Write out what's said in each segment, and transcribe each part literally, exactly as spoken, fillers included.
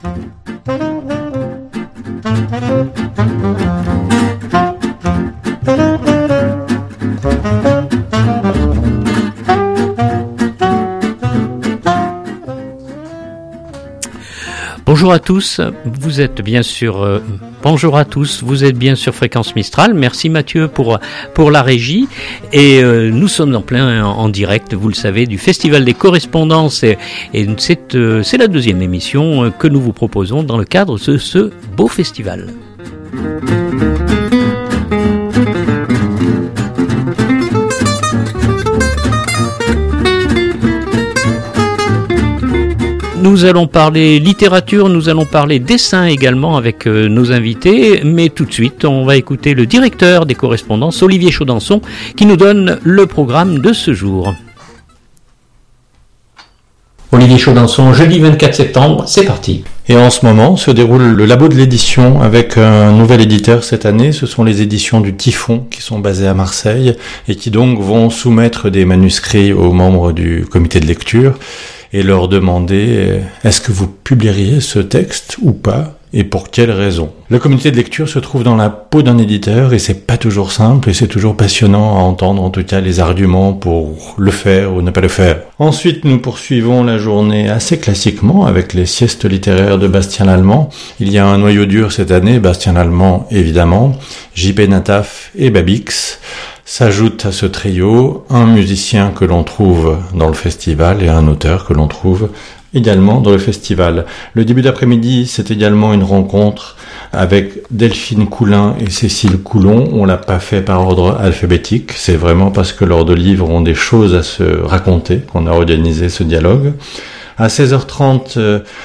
Bonjour à tous, vous êtes bien sûr euh, bonjour à tous, vous êtes bien sur Fréquence Mistral. Merci Mathieu pour pour la régie et euh, nous sommes en plein en, en direct, vous le savez, du Festival des Correspondances et, et c'est euh, c'est la deuxième émission que nous vous proposons dans le cadre de ce beau festival. Nous allons parler littérature, nous allons parler dessin également avec euh, nos invités, mais tout de suite, on va écouter le directeur des correspondances, Olivier Chaudenson, qui nous donne le programme de ce jour. Olivier Chaudenson, jeudi vingt-quatre septembre, c'est parti. Et en ce moment se déroule le labo de l'édition avec un nouvel éditeur cette année. Ce sont les éditions du Typhon qui sont basées à Marseille et qui donc vont soumettre des manuscrits aux membres du comité de lecture et leur demander est-ce que vous publieriez ce texte ou pas et pour quelles raisons. Le comité de lecture se trouve dans la peau d'un éditeur et c'est pas toujours simple et c'est toujours passionnant à entendre en tout cas les arguments pour le faire ou ne pas le faire. Ensuite, nous poursuivons la journée assez classiquement avec les siestes littéraires de Bastien Lallemand. Il y a un noyau dur cette année, Bastien Lallemand évidemment, J P Nataf et Babix. S'ajoute à ce trio un musicien que l'on trouve dans le festival et un auteur que l'on trouve également dans le festival. Le début d'après-midi, c'est également une rencontre avec Delphine Coulin et Cécile Coulon. On l'a pas fait par ordre alphabétique, c'est vraiment parce que leurs deux livres ont des choses à se raconter qu'on a organisé ce dialogue. À seize heures trente,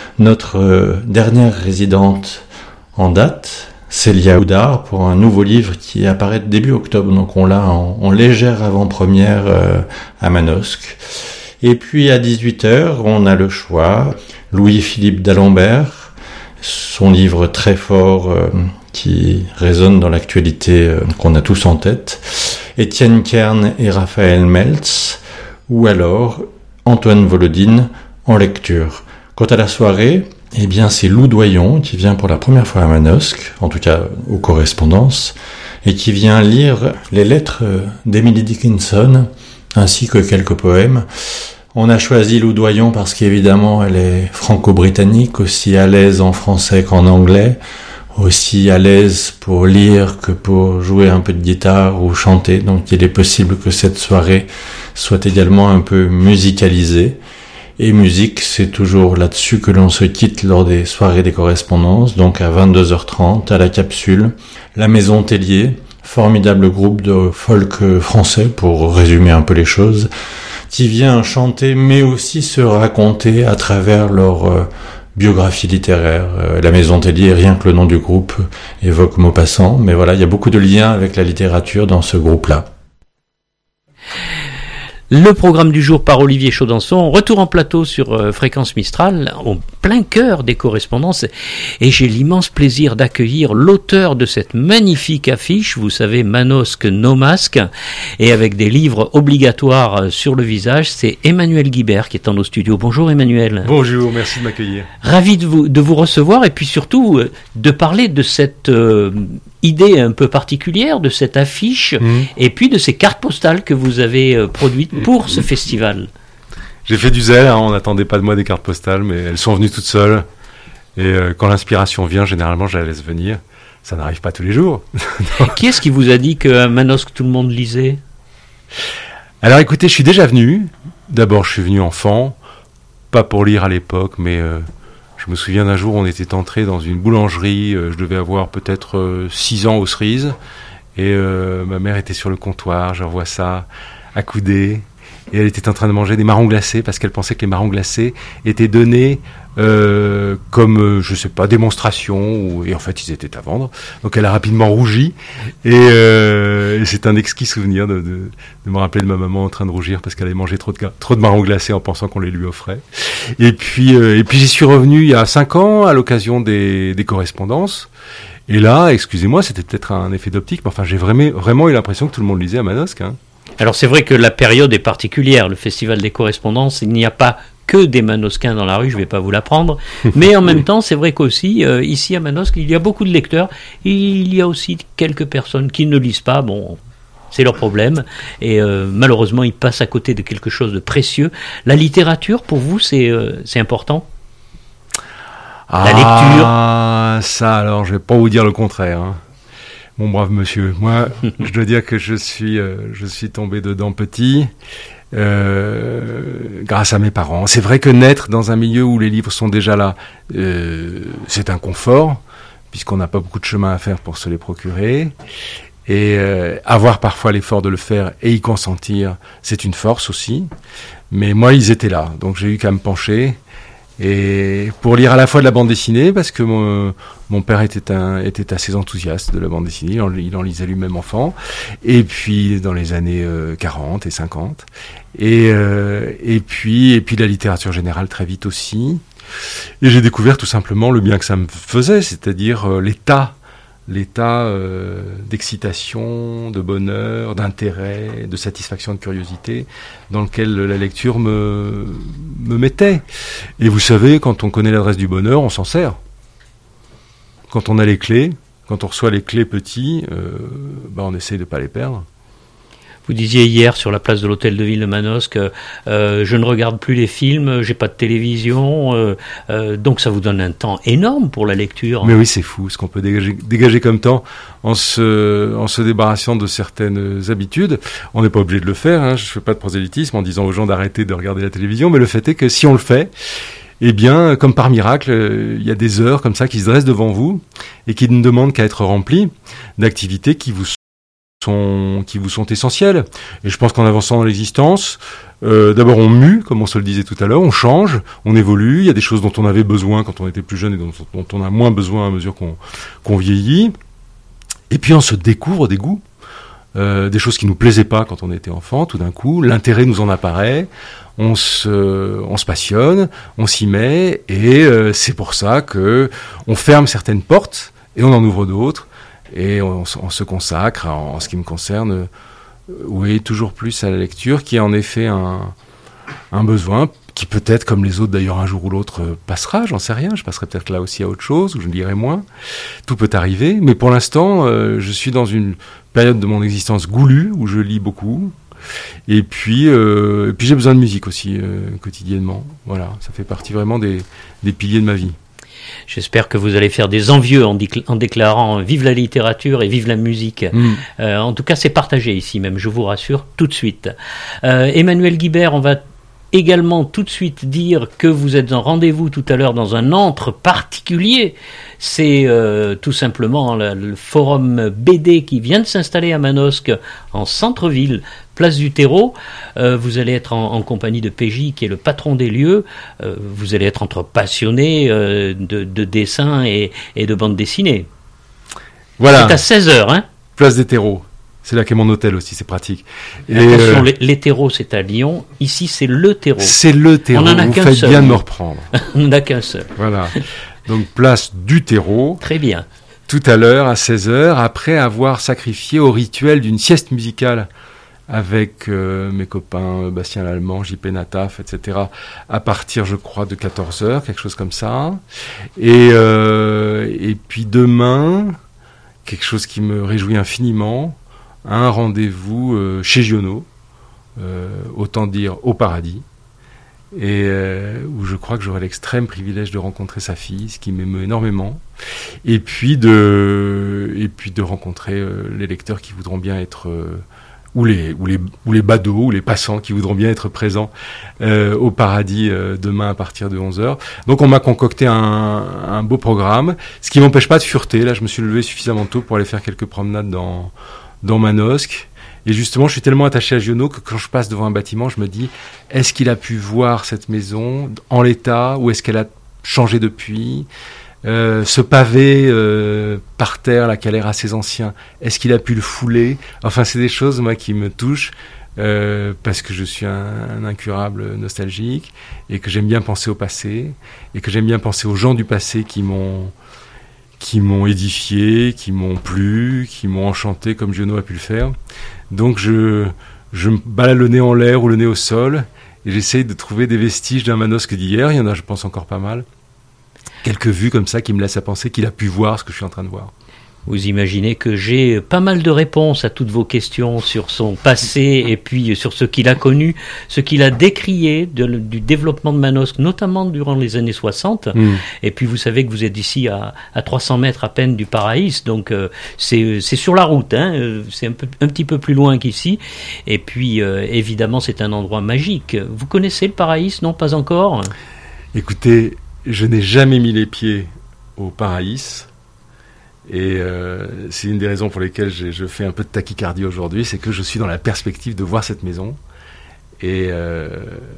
notre dernière résidente en date, Célia Houdard, pour un nouveau livre qui apparaît début octobre, donc on l'a en, en légère avant-première euh, à Manosque. Et puis à dix-huit heures, on a le choix, Louis-Philippe d'Alembert, son livre très fort euh, qui résonne dans l'actualité euh, qu'on a tous en tête, Étienne Kern et Raphaël Meltz, ou alors Antoine Volodine en lecture. Quant à la soirée, eh bien, c'est Lou Doyon qui vient pour la première fois à Manosque, en tout cas aux correspondances, et qui vient lire les lettres d'Emily Dickinson, ainsi que quelques poèmes. On a choisi Lou Doyon parce qu'évidemment, elle est franco-britannique, aussi à l'aise en français qu'en anglais, aussi à l'aise pour lire que pour jouer un peu de guitare ou chanter. Donc, il est possible que cette soirée soit également un peu musicalisée. Et musique, c'est toujours là-dessus que l'on se quitte lors des soirées des correspondances, donc à vingt-deux heures trente, à la Capsule, la Maison Tellier, formidable groupe de folk français, pour résumer un peu les choses, qui vient chanter, mais aussi se raconter à travers leur euh, biographie littéraire. Euh, la Maison Tellier, rien que le nom du groupe évoque Maupassant, mais voilà, il y a beaucoup de liens avec la littérature dans ce groupe-là. Le programme du jour par Olivier Chaudenson, retour en plateau sur euh, Fréquence Mistral, au plein cœur des correspondances, et j'ai l'immense plaisir d'accueillir l'auteur de cette magnifique affiche, vous savez, Manosque No Masque, et avec des livres obligatoires sur le visage, c'est Emmanuel Guibert qui est dans nos studios. Bonjour Emmanuel. Bonjour, merci de m'accueillir. Ravi de vous, de vous recevoir, et puis surtout euh, de parler de cette euh, idée un peu particulière, de cette affiche, mmh. et puis de ces cartes postales que vous avez euh, produites pour ce festival. J'ai fait du zèle, hein, on n'attendait pas de moi des cartes postales, mais elles sont venues toutes seules. Et euh, quand l'inspiration vient, généralement, je la laisse venir. Ça n'arrive pas tous les jours. Qui est-ce qui vous a dit qu'à Manosque, tout le monde lisait ? Alors écoutez, je suis déjà venu. D'abord, je suis venu enfant, pas pour lire à l'époque, mais euh, je me souviens d'un jour, on était entré dans une boulangerie. Euh, je devais avoir peut-être six euh, ans aux cerises. Et euh, ma mère était sur le comptoir, je revois ça, accoudée. Et elle était en train de manger des marrons glacés parce qu'elle pensait que les marrons glacés étaient donnés euh, comme, euh, je sais pas, démonstration. Ou, et en fait, ils étaient à vendre. Donc, elle a rapidement rougi. Et, euh, et c'est un exquis souvenir de, de, de me rappeler de ma maman en train de rougir parce qu'elle avait mangé trop de, trop de marrons glacés en pensant qu'on les lui offrait. Et puis, euh, et puis j'y suis revenu il y a cinq ans à l'occasion des, des correspondances. Et là, excusez-moi, c'était peut-être un effet d'optique, mais enfin, j'ai vraiment, vraiment eu l'impression que tout le monde lisait à Manosque, hein. Alors c'est vrai que la période est particulière, le Festival des Correspondances, il n'y a pas que des Manosquins dans la rue, je ne vais pas vous l'apprendre, mais en même temps, c'est vrai qu'aussi, euh, ici à Manosque, il y a beaucoup de lecteurs, et il y a aussi quelques personnes qui ne lisent pas, bon, c'est leur problème, et euh, malheureusement, ils passent à côté de quelque chose de précieux. La littérature, pour vous, c'est, euh, c'est important ? Ah, La lecture. Ah, ça alors, je vais pas vous dire le contraire, hein. Mon brave monsieur, moi, je dois dire que je suis, euh, je suis tombé dedans petit, euh, grâce à mes parents. C'est vrai que naître dans un milieu où les livres sont déjà là, euh, c'est un confort, puisqu'on n'a pas beaucoup de chemin à faire pour se les procurer. Et euh, avoir parfois l'effort de le faire et y consentir, c'est une force aussi. Mais moi, ils étaient là, donc j'ai eu qu'à me pencher. Et pour lire à la fois de la bande dessinée, parce que mon, mon père était, un, était assez enthousiaste de la bande dessinée, il en, il en lisait lui-même enfant, et puis dans les années euh, quarante et cinquante, et, euh, et, puis, et puis la littérature générale très vite aussi. Et j'ai découvert tout simplement le bien que ça me faisait, c'est-à-dire euh, l'état, l'état euh, d'excitation, de bonheur, d'intérêt, de satisfaction, de curiosité dans lequel la lecture me, me mettait. Et vous savez, quand on connaît l'adresse du bonheur, on s'en sert. Quand on a les clés, quand on reçoit les clés petits, euh, bah on essaye de ne pas les perdre. Vous disiez hier sur la place de l'hôtel de ville de Manosque, euh, je ne regarde plus les films, j'ai pas de télévision, euh, euh, donc ça vous donne un temps énorme pour la lecture. Mais oui, c'est fou ce qu'on peut dégager, dégager comme temps en se, en se débarrassant de certaines habitudes. On n'est pas obligé de le faire, hein, je fais pas de prosélytisme en disant aux gens d'arrêter de regarder la télévision, mais le fait est que si on le fait, eh bien, comme par miracle, euh, il y a des heures comme ça qui se dressent devant vous et qui ne demandent qu'à être remplies d'activités qui vous sont, qui vous sont essentielles. Et je pense qu'en avançant dans l'existence, euh, d'abord on mue, comme on se le disait tout à l'heure, on change, on évolue, il y a des choses dont on avait besoin quand on était plus jeune et dont, dont on a moins besoin à mesure qu'on, qu'on vieillit. Et puis on se découvre des goûts, euh, des choses qui nous plaisaient pas quand on était enfant, tout d'un coup, l'intérêt nous en apparaît, on se, on se passionne, on s'y met, et euh, c'est pour ça que on ferme certaines portes et on en ouvre d'autres. Et on, on se consacre, en, en ce qui me concerne, euh, oui, toujours plus à la lecture, qui est en effet un, un besoin, qui peut-être, comme les autres d'ailleurs, un jour ou l'autre, euh, passera, j'en sais rien, je passerai peut-être là aussi à autre chose, ou je lirai moins, tout peut arriver, mais pour l'instant, euh, je suis dans une période de mon existence goulue, où je lis beaucoup, et puis, euh, et puis j'ai besoin de musique aussi, euh, quotidiennement, voilà, ça fait partie vraiment des, des piliers de ma vie. J'espère que vous allez faire des envieux en, décl- en déclarant « Vive la littérature et vive la musique mmh. ». Euh, en tout cas, c'est partagé ici même, je vous rassure, tout de suite. Euh, Emmanuel Guibert, on va également tout de suite dire que vous êtes en rendez-vous tout à l'heure dans un antre particulier. C'est euh, tout simplement le, le forum B D qui vient de s'installer à Manosque, en centre-ville, place du Terreau. Euh, vous allez être en, en compagnie de P J, qui est le patron des lieux. Euh, vous allez être entre passionnés euh, de, de dessin et, et de bande dessinée. Voilà. C'est à seize heures, hein ? Place des Terreaux. C'est là qu'est mon hôtel aussi, c'est pratique. Et attention, euh, les terreaux, c'est à Lyon. Ici, c'est le terreau. C'est le terreau. On en a Vous qu'un faites seul. bien de me reprendre. On n'a qu'un seul. Voilà. Donc, place du terreau. Très bien. Tout à l'heure, à seize heures, après avoir sacrifié au rituel d'une sieste musicale avec euh, mes copains Bastien Lallemand, J P Nataf, et cetera, à partir, je crois, de quatorze heures, quelque chose comme ça. Et, euh, et puis demain, quelque chose qui me réjouit infiniment, un rendez-vous euh, chez Giono, euh, autant dire au paradis, et euh, où je crois que j'aurai l'extrême privilège de rencontrer sa fille, ce qui m'émeut énormément, et puis de, et puis de rencontrer euh, les lecteurs qui voudront bien être, euh, ou les, ou les, ou les badauds, ou les passants qui voudront bien être présents euh, au paradis euh, demain à partir de onze heures. Donc on m'a concocté un, un beau programme, ce qui m'empêche pas de fureter. Là, je me suis levé suffisamment tôt pour aller faire quelques promenades dans dans Manosque, et justement je suis tellement attaché à Giono que quand je passe devant un bâtiment, je me dis, est-ce qu'il a pu voir cette maison en l'état, ou est-ce qu'elle a changé depuis, euh, ce pavé euh, par terre là qui a l'air assez ancien, est-ce qu'il a pu le fouler? Enfin, c'est des choses moi qui me touchent, euh, parce que je suis un, un incurable nostalgique, et que j'aime bien penser au passé, et que j'aime bien penser aux gens du passé qui m'ont qui m'ont édifié, qui m'ont plu, qui m'ont enchanté comme Giono a pu le faire. Donc je, je me balade le nez en l'air ou le nez au sol, et j'essaye de trouver des vestiges d'un Manosque d'hier. Il y en a, je pense, encore pas mal. Quelques vues comme ça qui me laissent à penser qu'il a pu voir ce que je suis en train de voir. Vous imaginez que j'ai pas mal de réponses à toutes vos questions sur son passé et puis sur ce qu'il a connu, ce qu'il a décrié de, du développement de Manosque, notamment durant les années soixante. Mmh. Et puis vous savez que vous êtes ici à, à trois cents mètres à peine du Paraïs, donc euh, c'est, c'est sur la route, hein, c'est un, peu, un petit peu plus loin qu'ici. Et puis euh, évidemment c'est un endroit magique. Vous connaissez le Paraïs, non, pas encore ? Écoutez, je n'ai jamais mis les pieds au Paraïs. Et euh, c'est une des raisons pour lesquelles j'ai, je fais un peu de tachycardie aujourd'hui, c'est que je suis dans la perspective de voir cette maison. Et euh,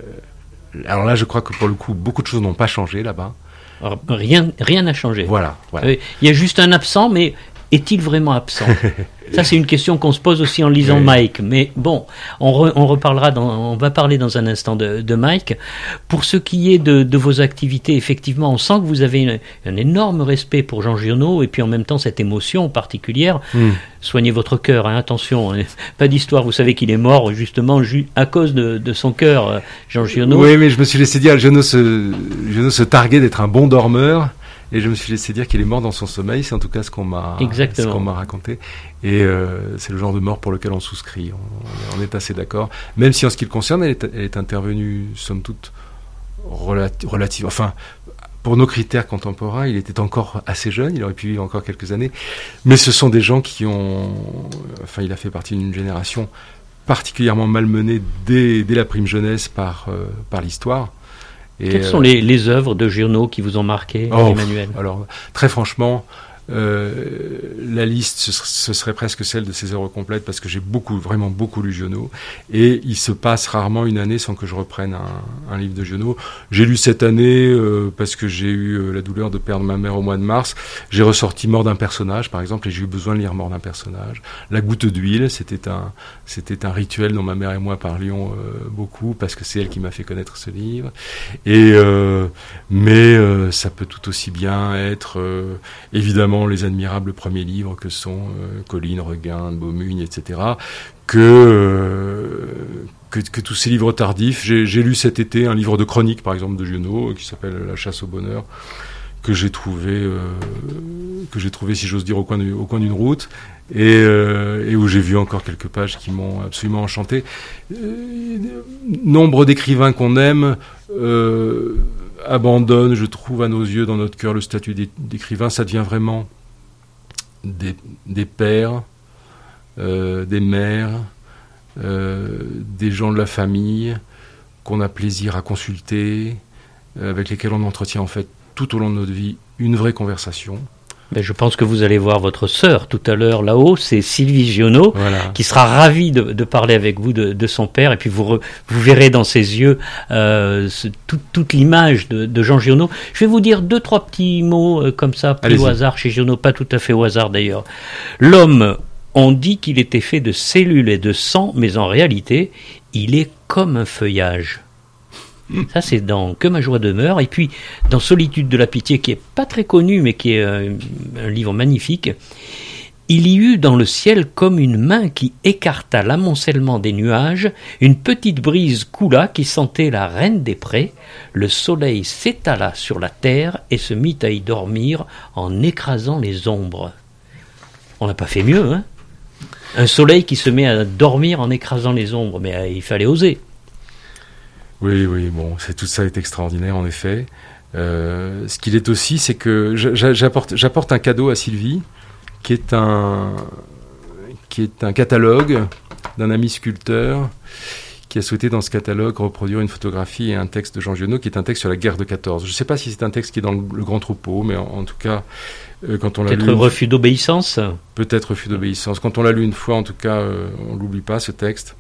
alors là, je crois que pour le coup, beaucoup de choses n'ont pas changé là-bas. Alors, rien, rien n'a changé. Voilà, voilà. Il y a juste un absent, mais est-il vraiment absent ? Ça, c'est une question qu'on se pose aussi en lisant oui. Mike. Mais bon, on, re, on reparlera, dans, on va parler dans un instant de, de Mike. Pour ce qui est de, de vos activités, effectivement, on sent que vous avez une, un énorme respect pour Jean Giono et puis en même temps cette émotion particulière. Mm. Soignez votre cœur, hein, attention, hein, pas d'histoire. Vous savez qu'il est mort justement ju- à cause de, de son cœur, Jean Giono. Oui, mais je me suis laissé dire, Giono se, Giono se targuait d'être un bon dormeur. Et je me suis laissé dire qu'il est mort dans son sommeil, c'est en tout cas ce qu'on m'a, ce qu'on m'a raconté. Et euh, c'est le genre de mort pour lequel on souscrit, on, on est assez d'accord. Même si en ce qui le concerne, elle est, elle est intervenue, somme toute, relati- relative. Enfin, pour nos critères contemporains, il était encore assez jeune, il aurait pu vivre encore quelques années. Mais ce sont des gens qui ont... Enfin, il a fait partie d'une génération particulièrement malmenée dès, dès la prime jeunesse par, euh, par l'histoire. Et Quelles sont les, les œuvres de Giono qui vous ont marqué, oh, Emmanuel ? Alors, très franchement, euh, la liste, ce, ce serait presque celle de ses œuvres complètes, parce que j'ai beaucoup, vraiment beaucoup lu Giono, et il se passe rarement une année sans que je reprenne un, un livre de Giono. J'ai lu cette année, euh, parce que j'ai eu euh, la douleur de perdre ma mère au mois de mars, j'ai ressorti Mort d'un personnage, par exemple, et j'ai eu besoin de lire Mort d'un personnage. La goutte d'huile, c'était un, c'était un rituel dont ma mère et moi parlions euh, beaucoup, parce que c'est elle qui m'a fait connaître ce livre. Et, euh, mais euh, ça peut tout aussi bien être, euh, évidemment, les admirables premiers livres que sont euh, Colline, Regain, Beaumugne, et cetera, que, euh, que, que tous ces livres tardifs. J'ai, j'ai lu cet été un livre de chronique, par exemple, de Giono, qui s'appelle La chasse au bonheur, que j'ai trouvé, euh, que j'ai trouvé, si j'ose dire, au coin, du, au coin d'une route, et, euh, et où j'ai vu encore quelques pages qui m'ont absolument enchanté. Euh, nombre d'écrivains qu'on aime euh, abandonnent, je trouve, à nos yeux, dans notre cœur, le statut d'écrivain. Ça devient vraiment des, des pères, euh, des mères, euh, des gens de la famille qu'on a plaisir à consulter, euh, avec lesquels on entretient en fait tout au long de notre vie une vraie conversation. Ben, je pense que vous allez voir votre sœur tout à l'heure là-haut, c'est Sylvie Giono, voilà, qui sera ravie de, de parler avec vous de, de son père, et puis vous, re, vous verrez dans ses yeux euh, ce, tout, toute l'image de, de Jean Giono. Je vais vous dire deux, trois petits mots euh, comme ça, pris au hasard chez Giono, pas tout à fait au hasard d'ailleurs. L'homme, on dit qu'il était fait de cellules et de sang, mais en réalité, il est comme un feuillage. Ça, c'est dans Que ma joie demeure. Et puis, dans Solitude de la pitié, qui est pas très connu, mais qui est un, un livre magnifique, il y eut dans le ciel comme une main qui écarta l'amoncellement des nuages, une petite brise coula qui sentait la reine des prés, le soleil s'étala sur la terre et se mit à y dormir en écrasant les ombres. On n'a pas fait mieux, hein ? Un soleil qui se met à dormir en écrasant les ombres, mais euh, il fallait oser. Oui, oui, bon, c'est, tout ça est extraordinaire, en effet. Euh, ce qu'il est aussi, c'est que j'apporte, j'apporte un cadeau à Sylvie, qui est un, qui est un catalogue d'un ami sculpteur, qui a souhaité, dans ce catalogue, reproduire une photographie et un texte de Jean Giono, qui est un texte sur la guerre de quatorze. Je ne sais pas si c'est un texte qui est dans le, le Grand Troupeau, mais en, en tout cas, euh, quand on l'a Peut-être lu... Peut-être refus d'obéissance. Peut-être refus d'obéissance. Quand on l'a lu une fois, en tout cas, euh, on ne l'oublie pas, ce texte.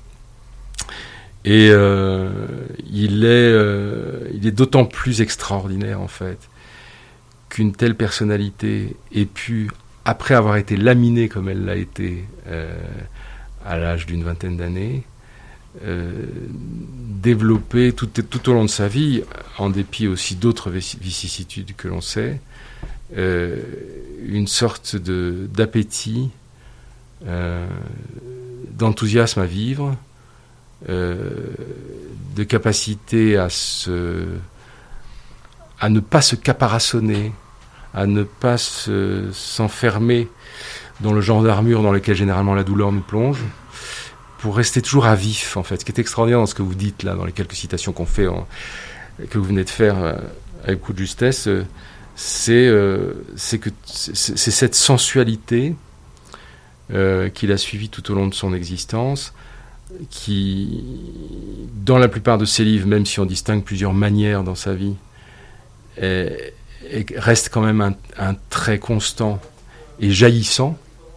Et euh, il est, euh, il est d'autant plus extraordinaire, en fait, qu'une telle personnalité ait pu, après avoir été laminée comme elle l'a été euh, à l'âge d'une vingtaine d'années, euh, développer tout, tout au long de sa vie, en dépit aussi d'autres vicissitudes que l'on sait, euh, une sorte de, d'appétit, euh, d'enthousiasme à vivre, Euh, de capacité à se, à ne pas se caparaçonner, à ne pas se, s'enfermer dans le genre d'armure dans lequel généralement la douleur nous plonge, pour rester toujours à vif, en fait. Ce qui est extraordinaire dans ce que vous dites là, dans les quelques citations qu'on fait, en, que vous venez de faire euh, avec beaucoup de justesse, euh, c'est, euh, c'est que c'est, c'est cette sensualité euh, qu'il a suivie tout au long de son existence, qui, dans la plupart de ses livres, même si on distingue plusieurs manières dans sa vie, est, est, reste quand même un, un trait constant et jaillissant.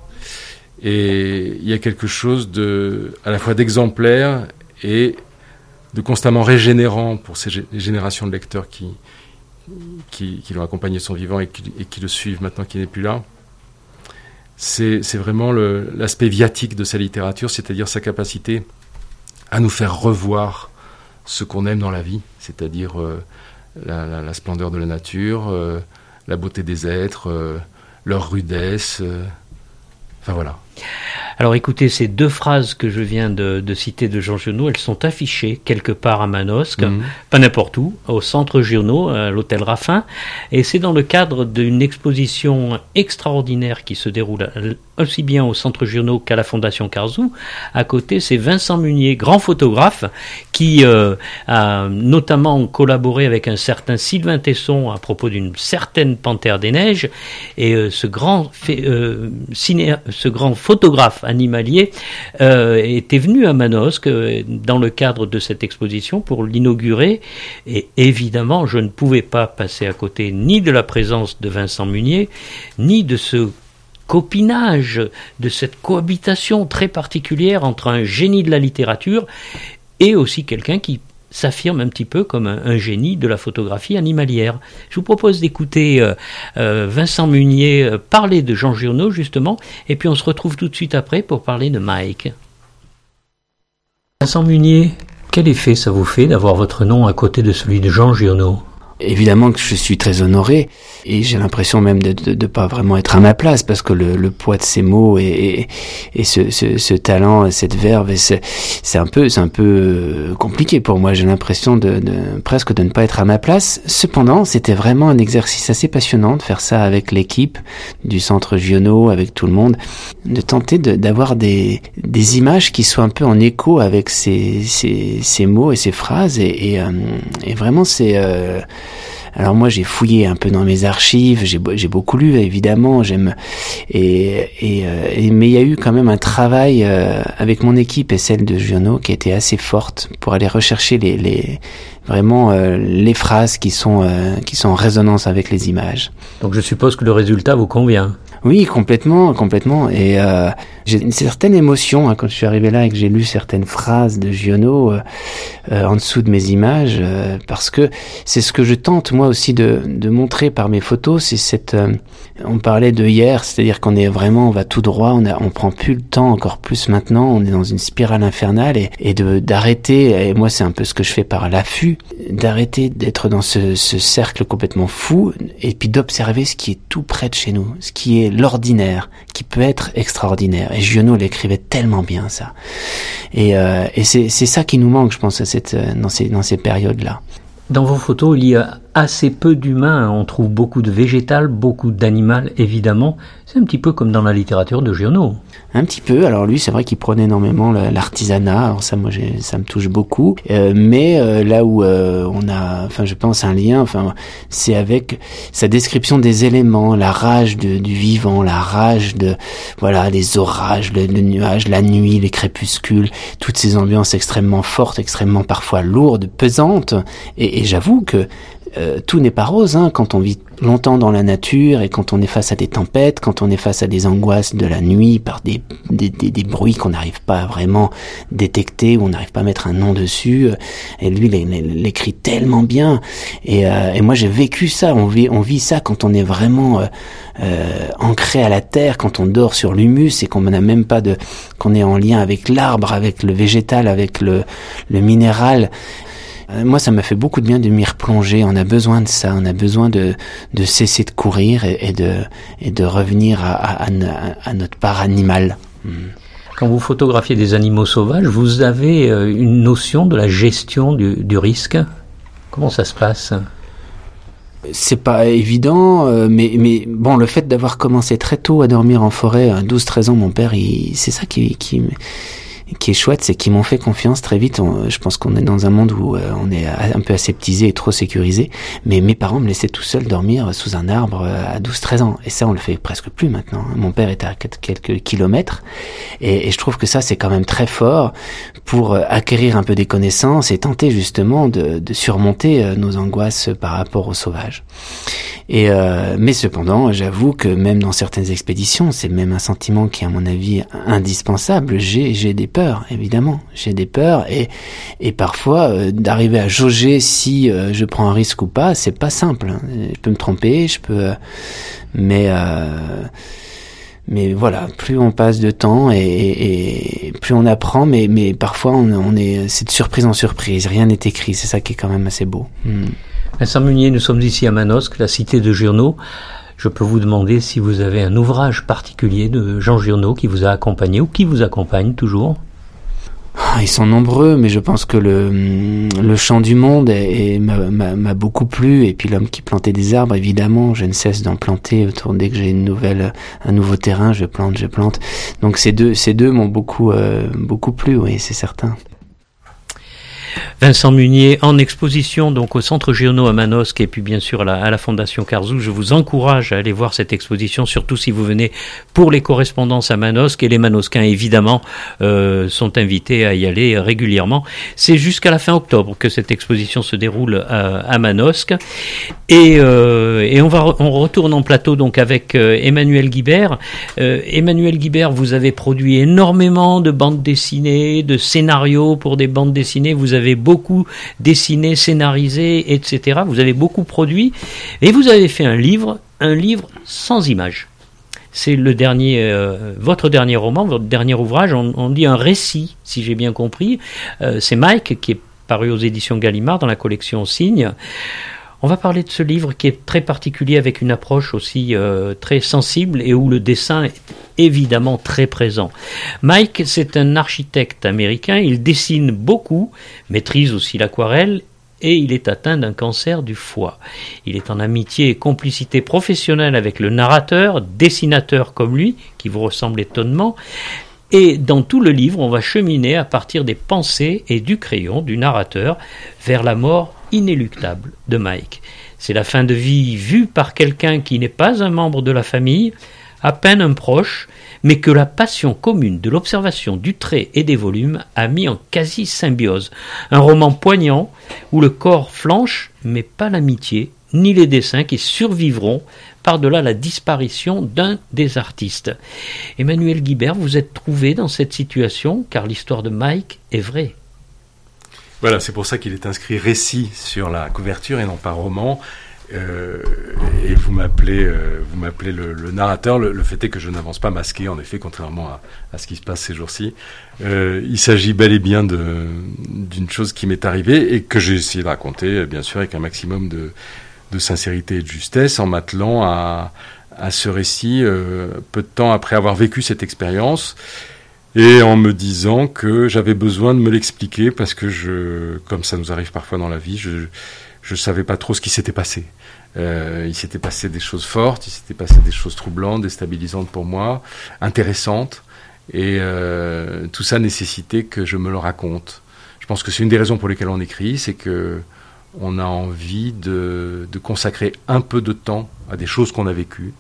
Et il y a quelque chose de, à la fois d'exemplaire et de constamment régénérant pour ces g- générations de lecteurs qui, qui, qui l'ont accompagné de son vivant et qui, et qui le suivent maintenant qu'il n'est plus là. C'est, c'est vraiment le, l'aspect viatique de sa littérature, c'est-à-dire sa capacité à nous faire revoir ce qu'on aime dans la vie, c'est-à-dire euh, la, la, la splendeur de la nature, euh, la beauté des êtres, euh, leur rudesse, euh, enfin voilà. Alors écoutez, ces deux phrases que je viens de, de citer de Jean Giono, elles sont affichées quelque part à Manosque, mmh. pas n'importe où, au centre Giono, à l'hôtel Raffin, et c'est dans le cadre d'une exposition extraordinaire qui se déroule aussi bien au centre Giono qu'à la Fondation Carzou. À côté, c'est Vincent Munier, grand photographe, qui euh, a notamment collaboré avec un certain Sylvain Tesson à propos d'une certaine Panthère des Neiges, et euh, ce grand fait, euh, ciné, ce grand photographe animalier euh, était venu à Manosque euh, dans le cadre de cette exposition pour l'inaugurer, et évidemment je ne pouvais pas passer à côté ni de la présence de Vincent Munier ni de ce copinage, de cette cohabitation très particulière entre un génie de la littérature et aussi quelqu'un qui s'affirme un petit peu comme un, un génie de la photographie animalière. Je vous propose d'écouter euh, euh, Vincent Munier euh, parler de Jean Giono justement, et puis on se retrouve tout de suite après pour parler de Mike. Vincent Munier, quel effet ça vous fait d'avoir votre nom à côté de celui de Jean Giono ? Évidemment que je suis très honoré, et j'ai l'impression même de de, de pas vraiment être à ma place, parce que le, le poids de ces mots et, et, et ce, ce, ce talent et cette verve, et c'est, c'est un peu c'est un peu compliqué pour moi. J'ai l'impression de, de presque de ne pas être à ma place. Cependant, c'était vraiment un exercice assez passionnant de faire ça avec l'équipe du Centre Giono, avec tout le monde, de tenter de, d'avoir des des images qui soient un peu en écho avec ces ces, ces mots et ces phrases, et, et, euh, et vraiment c'est euh, alors moi j'ai fouillé un peu dans mes archives, j'ai, j'ai beaucoup lu évidemment, j'aime et, et, et mais il y a eu quand même un travail euh, avec mon équipe et celle de Giono qui était assez forte pour aller rechercher les, les vraiment euh, les phrases qui sont euh, qui sont en résonance avec les images. Donc je suppose que le résultat vous convient. Oui, complètement, complètement. Et euh, j'ai une certaine émotion hein, quand je suis arrivé là et que j'ai lu certaines phrases de Giono euh, euh, en dessous de mes images, euh, parce que c'est ce que je tente moi aussi de, de montrer par mes photos. C'est cette, euh, on parlait de hier, c'est-à-dire qu'on est vraiment, on va tout droit, on a, on prend plus le temps, encore plus maintenant, on est dans une spirale infernale, et, et de d'arrêter. Et moi, c'est un peu ce que je fais par l'affût, d'arrêter d'être dans ce, ce cercle complètement fou, et puis d'observer ce qui est tout près de chez nous, ce qui est l'ordinaire, qui peut être extraordinaire. Et Giono l'écrivait tellement bien, ça. Et, euh, et c'est, c'est ça qui nous manque, je pense, à cette, dans ces, dans ces périodes-là. Dans vos photos, il y a assez peu d'humains. On trouve beaucoup de végétal, beaucoup d'animal, évidemment. C'est un petit peu comme dans la littérature de Giono. Un petit peu. Alors lui, c'est vrai qu'il prônait énormément l'artisanat. Alors ça, moi, j'ai, ça me touche beaucoup. Euh, mais euh, là où euh, on a, enfin, je pense un lien. Enfin, c'est avec sa description des éléments, la rage de, du vivant, la rage de, voilà, les orages, le, le nuage, la nuit, les crépuscules, toutes ces ambiances extrêmement fortes, extrêmement parfois lourdes, pesantes. Et, et j'avoue que Euh, tout n'est pas rose hein, quand on vit longtemps dans la nature et quand on est face à des tempêtes, quand on est face à des angoisses de la nuit par des, des, des, des bruits qu'on n'arrive pas à vraiment détecter, ou on n'arrive pas à mettre un nom dessus. Et lui, il l'écrit tellement bien. Et, euh, et moi, j'ai vécu ça. On vit, on vit ça quand on est vraiment euh, euh, ancré à la terre, quand on dort sur l'humus et qu'on n'a même pas de, qu'on est en lien avec l'arbre, avec le végétal, avec le, le minéral. Moi, ça m'a fait beaucoup de bien de m'y replonger. On a besoin de ça. On a besoin de, de cesser de courir et, et de, et de revenir à, à, à, à notre part animale. Mmh. Quand vous photographiez des animaux sauvages, vous avez une notion de la gestion du, du risque. Comment ça se passe ? C'est pas évident, euh, mais, mais bon, le fait d'avoir commencé très tôt à dormir en forêt, à douze treize ans, mon père, il, c'est ça qui, qui, qui est chouette, c'est qu'ils m'ont fait confiance très vite. On, je pense qu'on est dans un monde où euh, on est un peu aseptisé et trop sécurisé, mais mes parents me laissaient tout seul dormir sous un arbre à douze treize ans, et ça on le fait presque plus maintenant. Mon père est à quelques kilomètres, et, et je trouve que ça c'est quand même très fort pour acquérir un peu des connaissances et tenter justement de, de surmonter nos angoisses par rapport aux sauvages. Et euh, mais cependant, j'avoue que même dans certaines expéditions, c'est même un sentiment qui est à mon avis indispensable. J'ai j'ai des peurs, évidemment, j'ai des peurs et et parfois euh, d'arriver à jauger si euh, je prends un risque ou pas, c'est pas simple. Hein. Je peux me tromper, je peux, euh, mais euh, mais voilà, plus on passe de temps et, et, et plus on apprend, mais mais parfois on, on est c'est de surprise en surprise. Rien n'est écrit, c'est ça qui est quand même assez beau. Hmm. Vincent Munier, nous sommes ici à Manosque, la cité de Giono. Je peux vous demander si vous avez un ouvrage particulier de Jean Giono qui vous a accompagné ou qui vous accompagne toujours. Ils sont nombreux, mais je pense que le, le chant du monde est, est, m'a, m'a, m'a beaucoup plu. Et puis l'homme qui plantait des arbres, évidemment, je ne cesse d'en planter. Autour, dès que j'ai une nouvelle, un nouveau terrain, je plante, je plante. Donc ces deux, ces deux m'ont beaucoup, euh, beaucoup plu, oui, c'est certain. Vincent Munier en exposition donc au Centre Giono à Manosque et puis bien sûr à la, à la Fondation Carzou. Je vous encourage à aller voir cette exposition, surtout si vous venez pour les correspondances à Manosque, et les Manosquins évidemment euh, sont invités à y aller régulièrement. C'est jusqu'à la fin octobre que cette exposition se déroule à, à Manosque et, euh, et on va on retourne en plateau donc avec euh, Emmanuel Guibert. Euh, Emmanuel Guibert, vous avez produit énormément de bandes dessinées, de scénarios pour des bandes dessinées. Vous avez beaucoup dessiné, scénarisé, et cetera. Vous avez beaucoup produit et vous avez fait un livre, un livre sans images. C'est le dernier, euh, votre dernier roman, votre dernier ouvrage. On, on dit un récit, si j'ai bien compris. Euh, c'est Mike qui est paru aux éditions Gallimard dans la collection Signe. On va parler de ce livre qui est très particulier, avec une approche aussi euh, très sensible et où le dessin est évidemment très présent. Mike, c'est un architecte américain, il dessine beaucoup, maîtrise aussi l'aquarelle et il est atteint d'un cancer du foie. Il est en amitié et complicité professionnelle avec le narrateur, dessinateur comme lui, qui vous ressemble étonnamment. Et dans tout le livre, on va cheminer à partir des pensées et du crayon du narrateur vers la mort inéluctable de Mike. C'est la fin de vie vue par quelqu'un qui n'est pas un membre de la famille, à peine un proche, mais que la passion commune de l'observation du trait et des volumes a mis en quasi-symbiose. Un roman poignant où le corps flanche, mais pas l'amitié, ni les dessins qui survivront par-delà la disparition d'un des artistes. Emmanuel Guibert, vous êtes trouvé dans cette situation, car l'histoire de Mike est vraie. Voilà, c'est pour ça qu'il est inscrit récit sur la couverture et non pas roman. Euh, et vous m'appelez, euh, vous m'appelez le, le narrateur. Le, le fait est que je n'avance pas masqué, en effet, contrairement à, à ce qui se passe ces jours-ci. Euh, il s'agit bel et bien de, d'une chose qui m'est arrivée et que j'ai essayé de raconter, bien sûr, avec un maximum de, de sincérité et de justesse, en m'attelant à, à ce récit euh, peu de temps après avoir vécu cette expérience. Et en me disant que j'avais besoin de me l'expliquer parce que je, comme ça nous arrive parfois dans la vie, je je savais pas trop ce qui s'était passé. Euh, il s'était passé des choses fortes, il s'était passé des choses troublantes, déstabilisantes pour moi, intéressantes, et euh, tout ça nécessitait que je me le raconte. Je pense que c'est une des raisons pour lesquelles on écrit, c'est que on a envie de de consacrer un peu de temps à des choses qu'on a vécues.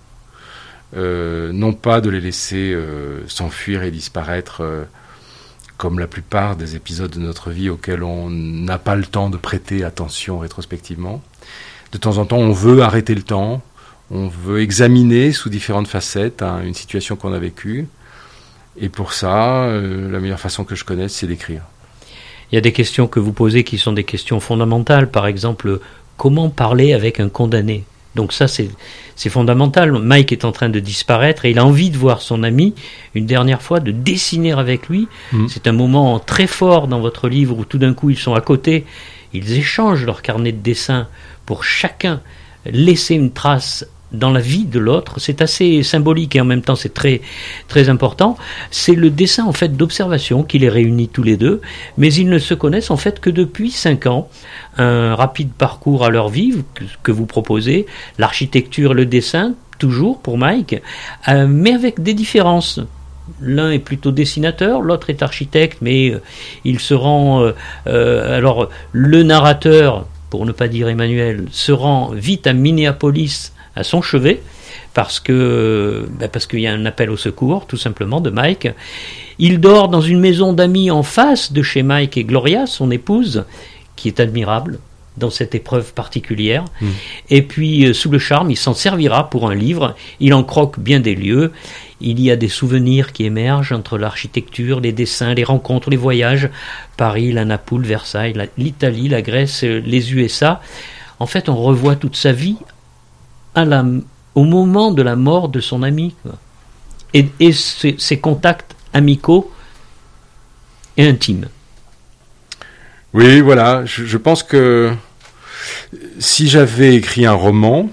Euh, non pas de les laisser euh, s'enfuir et disparaître euh, comme la plupart des épisodes de notre vie auxquels on n'a pas le temps de prêter attention rétrospectivement. De temps en temps, on veut arrêter le temps, on veut examiner sous différentes facettes hein, une situation qu'on a vécue, et pour ça, euh, la meilleure façon que je connaisse, c'est d'écrire. Il y a des questions que vous posez qui sont des questions fondamentales, par exemple, comment parler avec un condamné ? Donc ça, c'est, c'est fondamental. Mike est en train de disparaître et il a envie de voir son ami une dernière fois, de dessiner avec lui. Mmh. C'est un moment très fort dans votre livre où tout d'un coup, ils sont à côté, ils échangent leur carnet de dessin pour chacun laisser une trace dans la vie de l'autre. C'est assez symbolique et en même temps c'est très très important. C'est le dessin en fait d'observation qui les réunit tous les deux, mais ils ne se connaissent en fait que depuis cinq ans. Un rapide parcours à leur vie que, que vous proposez, l'architecture, le dessin, toujours pour Mike, euh, mais avec des différences. L'un est plutôt dessinateur, l'autre est architecte, mais euh, il se rend... Euh, euh, alors, le narrateur, pour ne pas dire Emmanuel, se rend vite à Minneapolis à son chevet, parce que ben parce qu'il y a un appel au secours, tout simplement, de Mike. Il dort dans une maison d'amis en face de chez Mike et Gloria, son épouse, qui est admirable dans cette épreuve particulière. Mmh. Et puis, euh, sous le charme, il s'en servira pour un livre. Il en croque bien des lieux. Il y a des souvenirs qui émergent entre l'architecture, les dessins, les rencontres, les voyages. Paris, la Napoule, Versailles, la, l'Italie, la Grèce, les U S A. En fait, on revoit toute sa vie à la, au moment de la mort de son ami. Et, et ses, ses contacts amicaux et intimes. Oui, voilà. Je, je pense que si j'avais écrit un roman,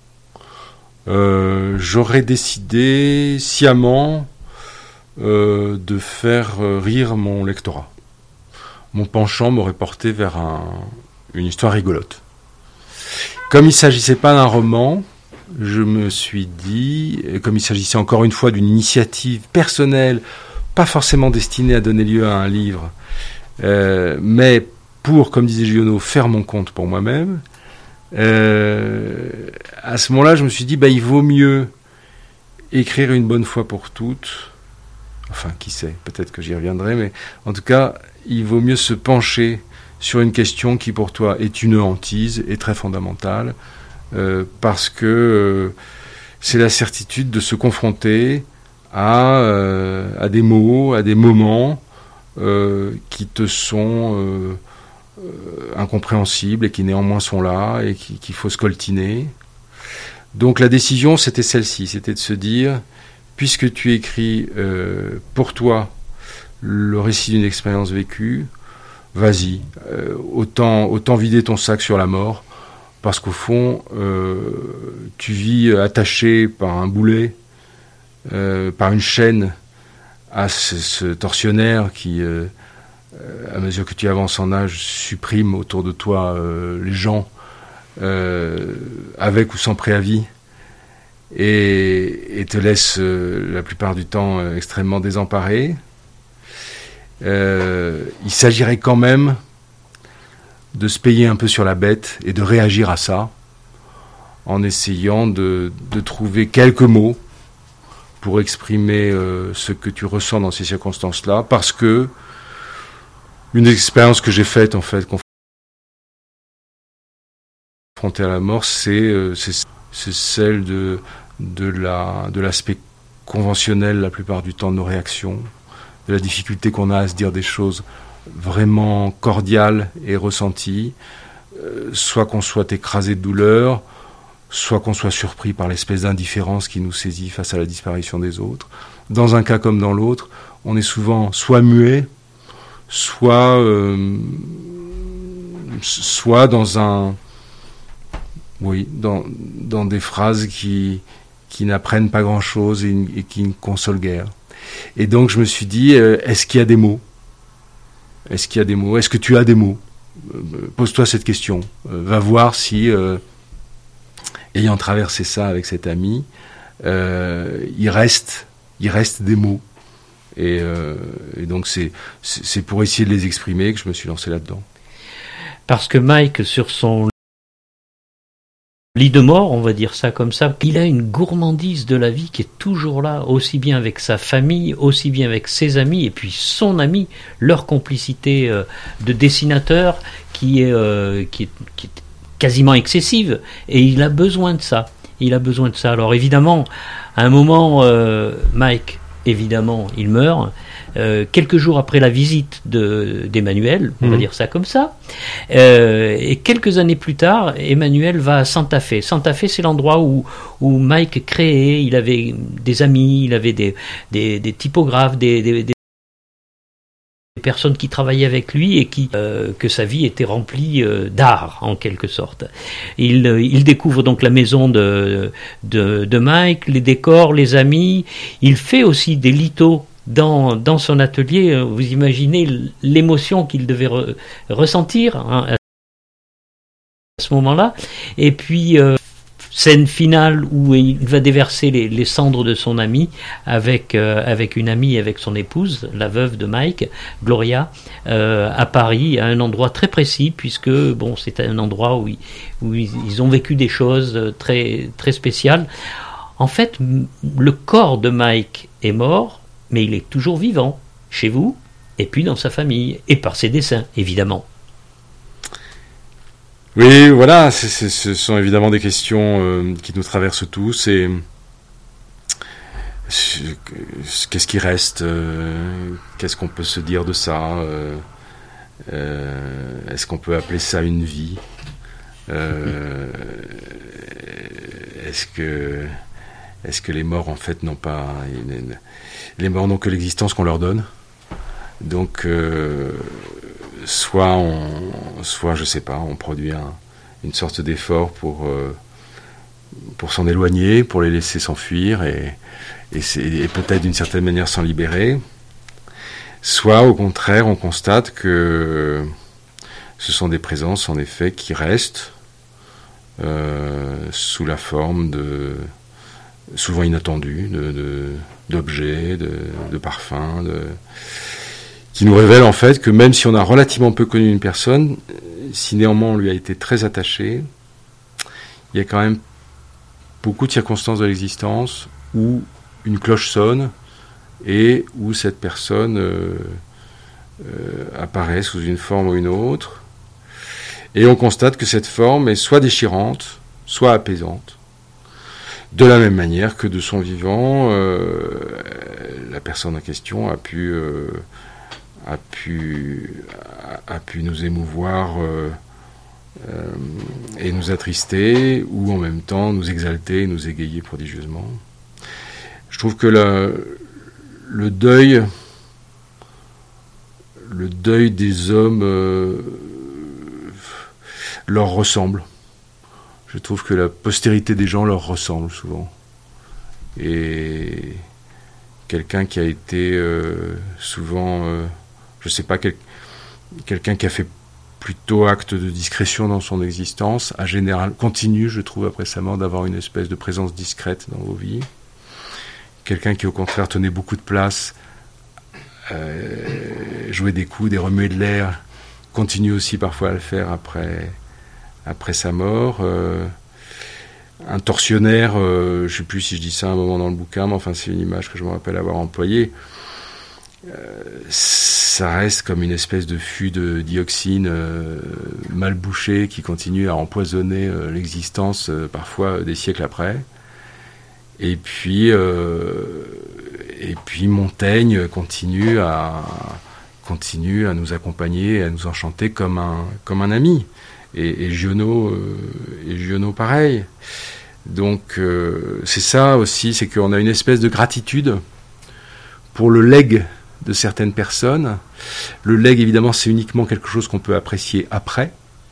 euh, j'aurais décidé sciemment euh, de faire rire mon lectorat. Mon penchant m'aurait porté vers un, une histoire rigolote. Comme il ne s'agissait pas d'un roman, je me suis dit, comme il s'agissait encore une fois d'une initiative personnelle, pas forcément destinée à donner lieu à un livre, Euh, mais pour, comme disait Giono, faire mon compte pour moi-même, euh, à ce moment-là, je me suis dit, bah, il vaut mieux écrire une bonne fois pour toutes, enfin, qui sait, peut-être que j'y reviendrai, mais en tout cas, il vaut mieux se pencher sur une question qui, pour toi, est une hantise et très fondamentale, euh, parce que euh, c'est la certitude de se confronter à, euh, à des mots, à des moments, Euh, qui te sont euh, euh, incompréhensibles et qui néanmoins sont là et qui, qu'il faut scoltiner. Donc la décision, c'était celle-ci, c'était de se dire, puisque tu écris euh, pour toi le récit d'une expérience vécue, vas-y, euh, autant, autant vider ton sac sur la mort, parce qu'au fond, euh, tu vis attaché par un boulet, euh, par une chaîne, à ce, ce tortionnaire qui, euh, à mesure que tu avances en âge, supprime autour de toi euh, les gens, euh, avec ou sans préavis, et, et te laisse euh, la plupart du temps euh, extrêmement désemparé. Euh, il s'agirait quand même de se payer un peu sur la bête et de réagir à ça, en essayant de, de trouver quelques mots pour exprimer euh, ce que tu ressens dans ces circonstances-là, parce que une des expériences que j'ai faites, en fait, confrontée à la mort, c'est, euh, c'est, c'est celle de, de, la, de l'aspect conventionnel, la plupart du temps, de nos réactions, de la difficulté qu'on a à se dire des choses vraiment cordiales et ressenties, euh, soit qu'on soit écrasé de douleur, soit qu'on soit surpris par l'espèce d'indifférence qui nous saisit face à la disparition des autres. Dans un cas comme dans l'autre, on est souvent soit muet, soit, euh, soit dans un, oui, dans, dans des phrases qui, qui n'apprennent pas grand-chose et, et qui ne consolent guère. Et donc je me suis dit, euh, est-ce qu'il y a des mots ? Est-ce qu'il y a des mots ? Est-ce que tu as des mots ? euh, Pose-toi cette question. Euh, va voir si... Euh, ayant traversé ça avec cet ami, euh, il reste, il reste des mots. Et, euh, et donc c'est, c'est, c'est pour essayer de les exprimer que je me suis lancé là-dedans. Parce que Mike, sur son lit de mort, on va dire ça comme ça, il a une gourmandise de la vie qui est toujours là, aussi bien avec sa famille, aussi bien avec ses amis, et puis son ami, leur complicité euh, de dessinateur qui est, euh, qui est, qui est quasiment excessive, et il a besoin de ça. Il a besoin de ça. Alors évidemment, à un moment, euh, Mike, évidemment, il meurt. Euh, quelques jours après la visite de, d'Emmanuel, on mmh. va dire ça comme ça, euh, et quelques années plus tard, Emmanuel va à Santa Fe. Santa Fe, c'est l'endroit où, où Mike créait, il avait des amis, il avait des, des, des typographes, des, des, des personnes qui travaillaient avec lui et qui euh, que sa vie était remplie euh, d'art en quelque sorte. Il, euh, il découvre donc la maison de, de de Mike, les décors, les amis. Il fait aussi des lithos dans dans son atelier. Vous imaginez l'émotion qu'il devait re, ressentir hein, à ce moment-là. Et puis euh, scène finale où il va déverser les, les cendres de son ami avec euh, avec une amie, avec son épouse, la veuve de Mike, Gloria, euh, à Paris, à un endroit très précis, puisque bon, c'est un endroit où ils, où ils, ils ont vécu des choses très très spéciales. En fait, le corps de Mike est mort, mais il est toujours vivant chez vous, et puis dans sa famille, et par ses dessins, évidemment. Oui, voilà, c'est, c'est, ce sont évidemment des questions euh, qui nous traversent tous. Et qu'est-ce qui reste euh, Qu'est-ce qu'on peut se dire de ça euh, euh, Est-ce qu'on peut appeler ça une vie euh, Est-ce que est-ce que les morts en fait n'ont pas les morts n'ont que l'existence qu'on leur donne. Donc euh, soit on, soit je sais pas, on produit un, une sorte d'effort pour euh, pour s'en éloigner, pour les laisser s'enfuir et, et, c'est, et peut-être d'une certaine manière s'en libérer. Soit au contraire, on constate que ce sont des présences en effet qui restent euh, sous la forme de souvent inattendues, de, de, d'objets, de, de parfums, de qui nous révèle en fait que même si on a relativement peu connu une personne, si néanmoins on lui a été très attaché, il y a quand même beaucoup de circonstances de l'existence où une cloche sonne et où cette personne euh, euh, apparaît sous une forme ou une autre. Et on constate que cette forme est soit déchirante, soit apaisante. De la même manière que de son vivant, euh, la personne en question a pu... Euh, a pu, a, a pu nous émouvoir euh, euh, et nous attrister, ou en même temps nous exalter, nous égayer prodigieusement. Je trouve que la, le deuil, le deuil des hommes euh, leur ressemble. Je trouve que la postérité des gens leur ressemble souvent. Et quelqu'un qui a été euh, souvent... Euh, je sais pas, quel, quelqu'un qui a fait plutôt acte de discrétion dans son existence, a général, continue, je trouve, après sa mort, d'avoir une espèce de présence discrète dans vos vies. Quelqu'un qui, au contraire, tenait beaucoup de place, euh, jouait des coudes et remuait de l'air, continue aussi parfois à le faire après, après sa mort. Euh, un tortionnaire, euh, je ne sais plus si je dis ça à un moment dans le bouquin, mais enfin, c'est une image que je me rappelle avoir employée. Euh, ça reste comme une espèce de fût de dioxine euh, mal bouché qui continue à empoisonner euh, l'existence euh, parfois des siècles après. Et puis, euh, et puis Montaigne continue à, continue à nous accompagner, à nous enchanter comme un, comme un ami. Et, et Giono, euh, et Giono pareil. Donc euh, c'est ça aussi, c'est qu'on a une espèce de gratitude pour le legs de certaines personnes. Le legs, évidemment, c'est uniquement quelque chose qu'on peut apprécier après.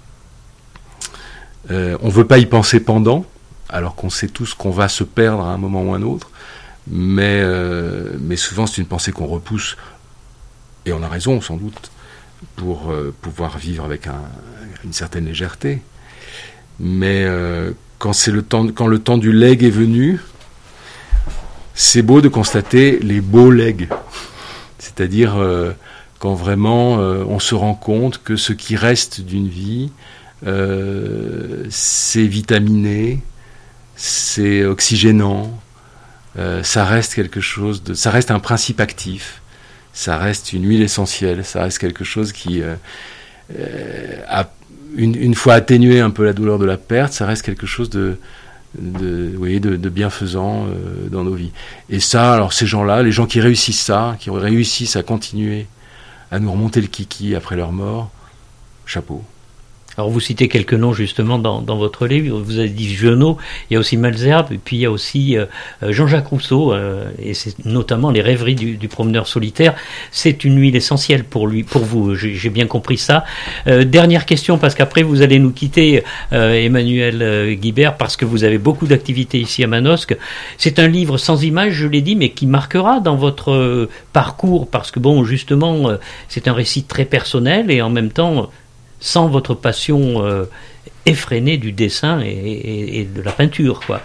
Euh, on ne veut pas y penser pendant, alors qu'on sait tous qu'on va se perdre à un moment ou à un autre. Mais, euh, mais souvent, c'est une pensée qu'on repousse, et on a raison, sans doute, pour euh, pouvoir vivre avec un, une certaine légèreté. Mais euh, quand, c'est le temps, quand le temps du legs est venu, c'est beau de constater les beaux legs. C'est-à-dire euh, quand vraiment euh, on se rend compte que ce qui reste d'une vie, euh, c'est vitaminé, c'est oxygénant, euh, ça reste quelque chose de, ça reste un principe actif, ça reste une huile essentielle, ça reste quelque chose qui, euh, euh, a, une, une fois atténué un peu la douleur de la perte, ça reste quelque chose de De, oui, de, de bienfaisant euh, dans nos vies. Et ça, alors ces gens-là, les gens qui réussissent ça, qui réussissent à continuer à nous remonter le kiki après leur mort, chapeau. Alors vous citez quelques noms justement dans, dans votre livre, vous avez dit Genot, il y a aussi Malesherbes, et puis il y a aussi euh, Jean-Jacques Rousseau, euh, et c'est notamment les rêveries du, du promeneur solitaire. C'est une huile essentielle pour lui, pour vous, j'ai, j'ai bien compris ça. Euh, dernière question, parce qu'après vous allez nous quitter, euh, Emmanuel euh, Guibert, parce que vous avez beaucoup d'activités ici à Manosque. C'est un livre sans images, je l'ai dit, mais qui marquera dans votre euh, parcours, parce que bon, justement, euh, c'est un récit très personnel, et en même temps, sans votre passion euh, effrénée du dessin et, et, et de la peinture, quoi.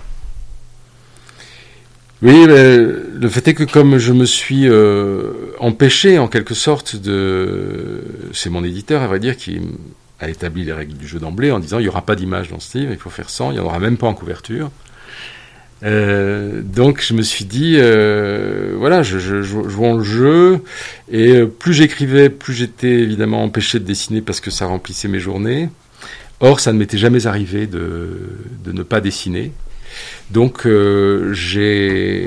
Oui, mais le fait est que comme je me suis euh, empêché en quelque sorte de... C'est mon éditeur, à vrai dire, qui a établi les règles du jeu d'emblée en disant il n'y aura pas d'image dans ce livre, il faut faire sans, il n'y en aura même pas en couverture. Euh, donc je me suis dit, euh, voilà, je, je, je jouais le jeu, et plus j'écrivais, plus j'étais évidemment empêché de dessiner parce que ça remplissait mes journées. Or, ça ne m'était jamais arrivé de, de ne pas dessiner. Donc euh, j'ai,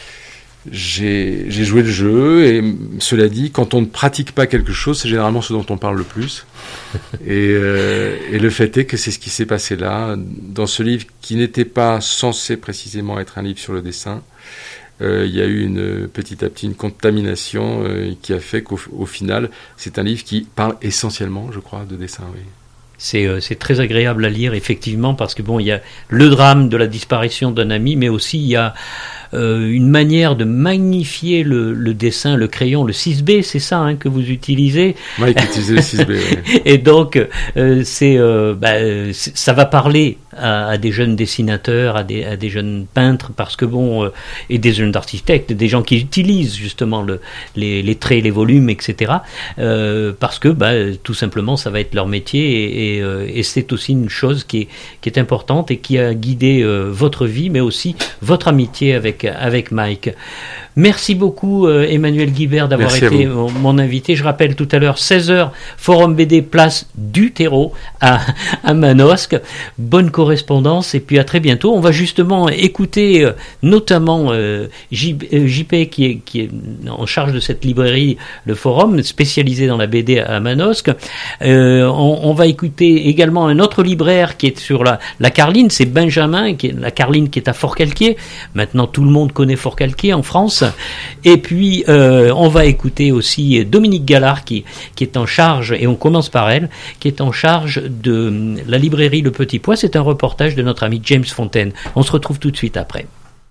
j'ai, j'ai joué le jeu, et cela dit, quand on ne pratique pas quelque chose, c'est généralement ce dont on parle le plus. Et, euh, et le fait est que c'est ce qui s'est passé là, dans ce livre qui n'était pas censé précisément être un livre sur le dessin. Euh, il y a eu une, petit à petit une contamination euh, qui a fait qu'au au final, c'est un livre qui parle essentiellement, je crois, de dessin, oui. C'est, euh, c'est très agréable à lire, effectivement, parce que bon, il y a le drame de la disparition d'un ami, mais aussi il y a euh, une manière de magnifier le, le dessin, le crayon, le six B, c'est ça hein, que vous utilisez. Oui, utilisez le six B. Oui. Et donc, euh, c'est, euh, bah, c'est, ça va parler à, à des jeunes dessinateurs, à des, à des jeunes peintres, parce que bon, euh, et des jeunes architectes, des gens qui utilisent justement le, les, les traits, les volumes, et cetera. Euh, parce que, bah, tout simplement, ça va être leur métier, et, et, euh, et c'est aussi une chose qui est, qui est importante et qui a guidé euh, votre vie, mais aussi votre amitié avec avec Mike. Merci beaucoup euh, Emmanuel Guibert d'avoir Merci été mon, mon invité. Je rappelle tout à l'heure seize heures, Forum B D, place du Terreau à, à Manosque. Bonne correspondance et puis à très bientôt. On va justement écouter euh, notamment euh, J, euh, J P qui est, qui est en charge de cette librairie, le Forum, spécialisé dans la B D à Manosque. Euh, on, on va écouter également un autre libraire qui est sur la, la Carline, c'est Benjamin, qui est, la Carline qui est à Forcalquier. Maintenant tout le monde connaît Forcalquier en France. Et puis euh, on va écouter aussi Dominique Gallard qui, qui est en charge, et on commence par elle, qui est en charge de la librairie Le Petit Pois. C'est un reportage de notre ami James Fontaine. On se retrouve tout de suite après.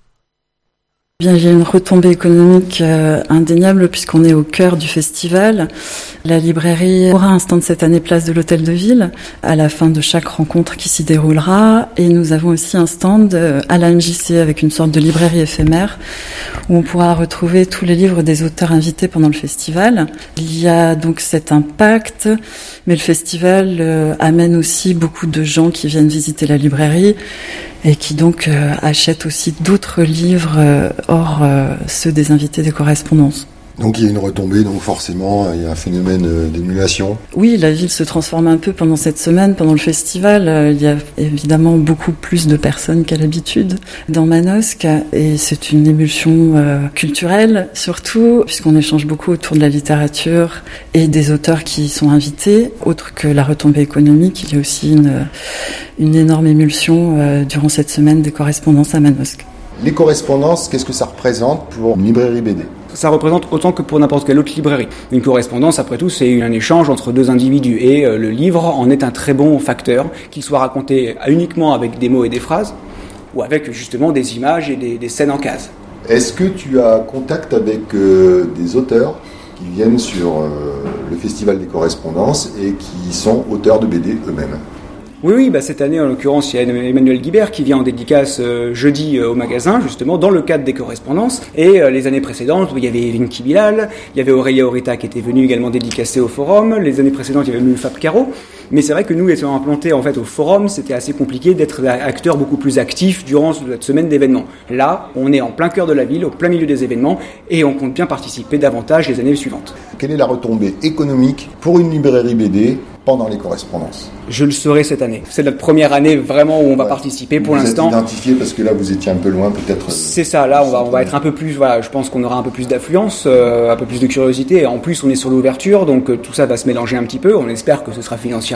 Bien, il y a une retombée économique euh, indéniable puisqu'on est au cœur du festival. La librairie aura un stand cette année place de l'Hôtel de Ville à la fin de chaque rencontre qui s'y déroulera, et nous avons aussi un stand euh, à l'A M J C avec une sorte de librairie éphémère où on pourra retrouver tous les livres des auteurs invités pendant le festival. Il y a donc cet impact, mais le festival euh, amène aussi beaucoup de gens qui viennent visiter la librairie et qui donc euh, achètent aussi d'autres livres euh, hors euh, ceux des invités des correspondances. Donc il y a une retombée, donc forcément il y a un phénomène euh, d'émulation. Oui, la ville se transforme un peu pendant cette semaine, pendant le festival. Euh, il y a évidemment beaucoup plus de personnes qu'à l'habitude dans Manosque, et c'est une émulsion euh, culturelle surtout, puisqu'on échange beaucoup autour de la littérature et des auteurs qui y sont invités. Autre que la retombée économique, il y a aussi une, une énorme émulsion euh, durant cette semaine des correspondances à Manosque. Les correspondances, qu'est-ce que ça représente pour une librairie B D ? Ça représente autant que pour n'importe quelle autre librairie. Une correspondance, après tout, c'est un échange entre deux individus, et euh, le livre en est un très bon facteur, qu'il soit raconté uniquement avec des mots et des phrases, ou avec justement des images et des, des scènes en case. Est-ce que tu as contact avec euh, des auteurs qui viennent sur euh, le Festival des correspondances et qui sont auteurs de B D eux-mêmes ? Oui, oui, bah cette année, en l'occurrence, il y a Emmanuel Guibert qui vient en dédicace euh, jeudi euh, au magasin, justement, dans le cadre des correspondances. Et euh, les années précédentes, il y avait Vinky Bilal, il y avait Aurélia Orita qui était venue également dédicacer au Forum. Les années précédentes, il y avait eu Fab Caro. Mais c'est vrai que nous, étant implantés en fait au Forum, c'était assez compliqué d'être acteurs beaucoup plus actifs durant cette semaine d'événements. Là, on est en plein cœur de la ville, au plein milieu des événements, et on compte bien participer davantage les années suivantes. Quelle est la retombée économique pour une librairie B D pendant les correspondances ? Je le saurai cette année. C'est notre première année vraiment où on va ouais. participer pour vous l'instant. Vous êtes identifié parce que là vous étiez un peu loin peut-être. C'est ça, là on va, on va être un peu plus, voilà, je pense qu'on aura un peu plus d'affluence, euh, un peu plus de curiosité. En plus on est sur l'ouverture, donc euh, tout ça va se mélanger un petit peu. On espère que ce sera financièrement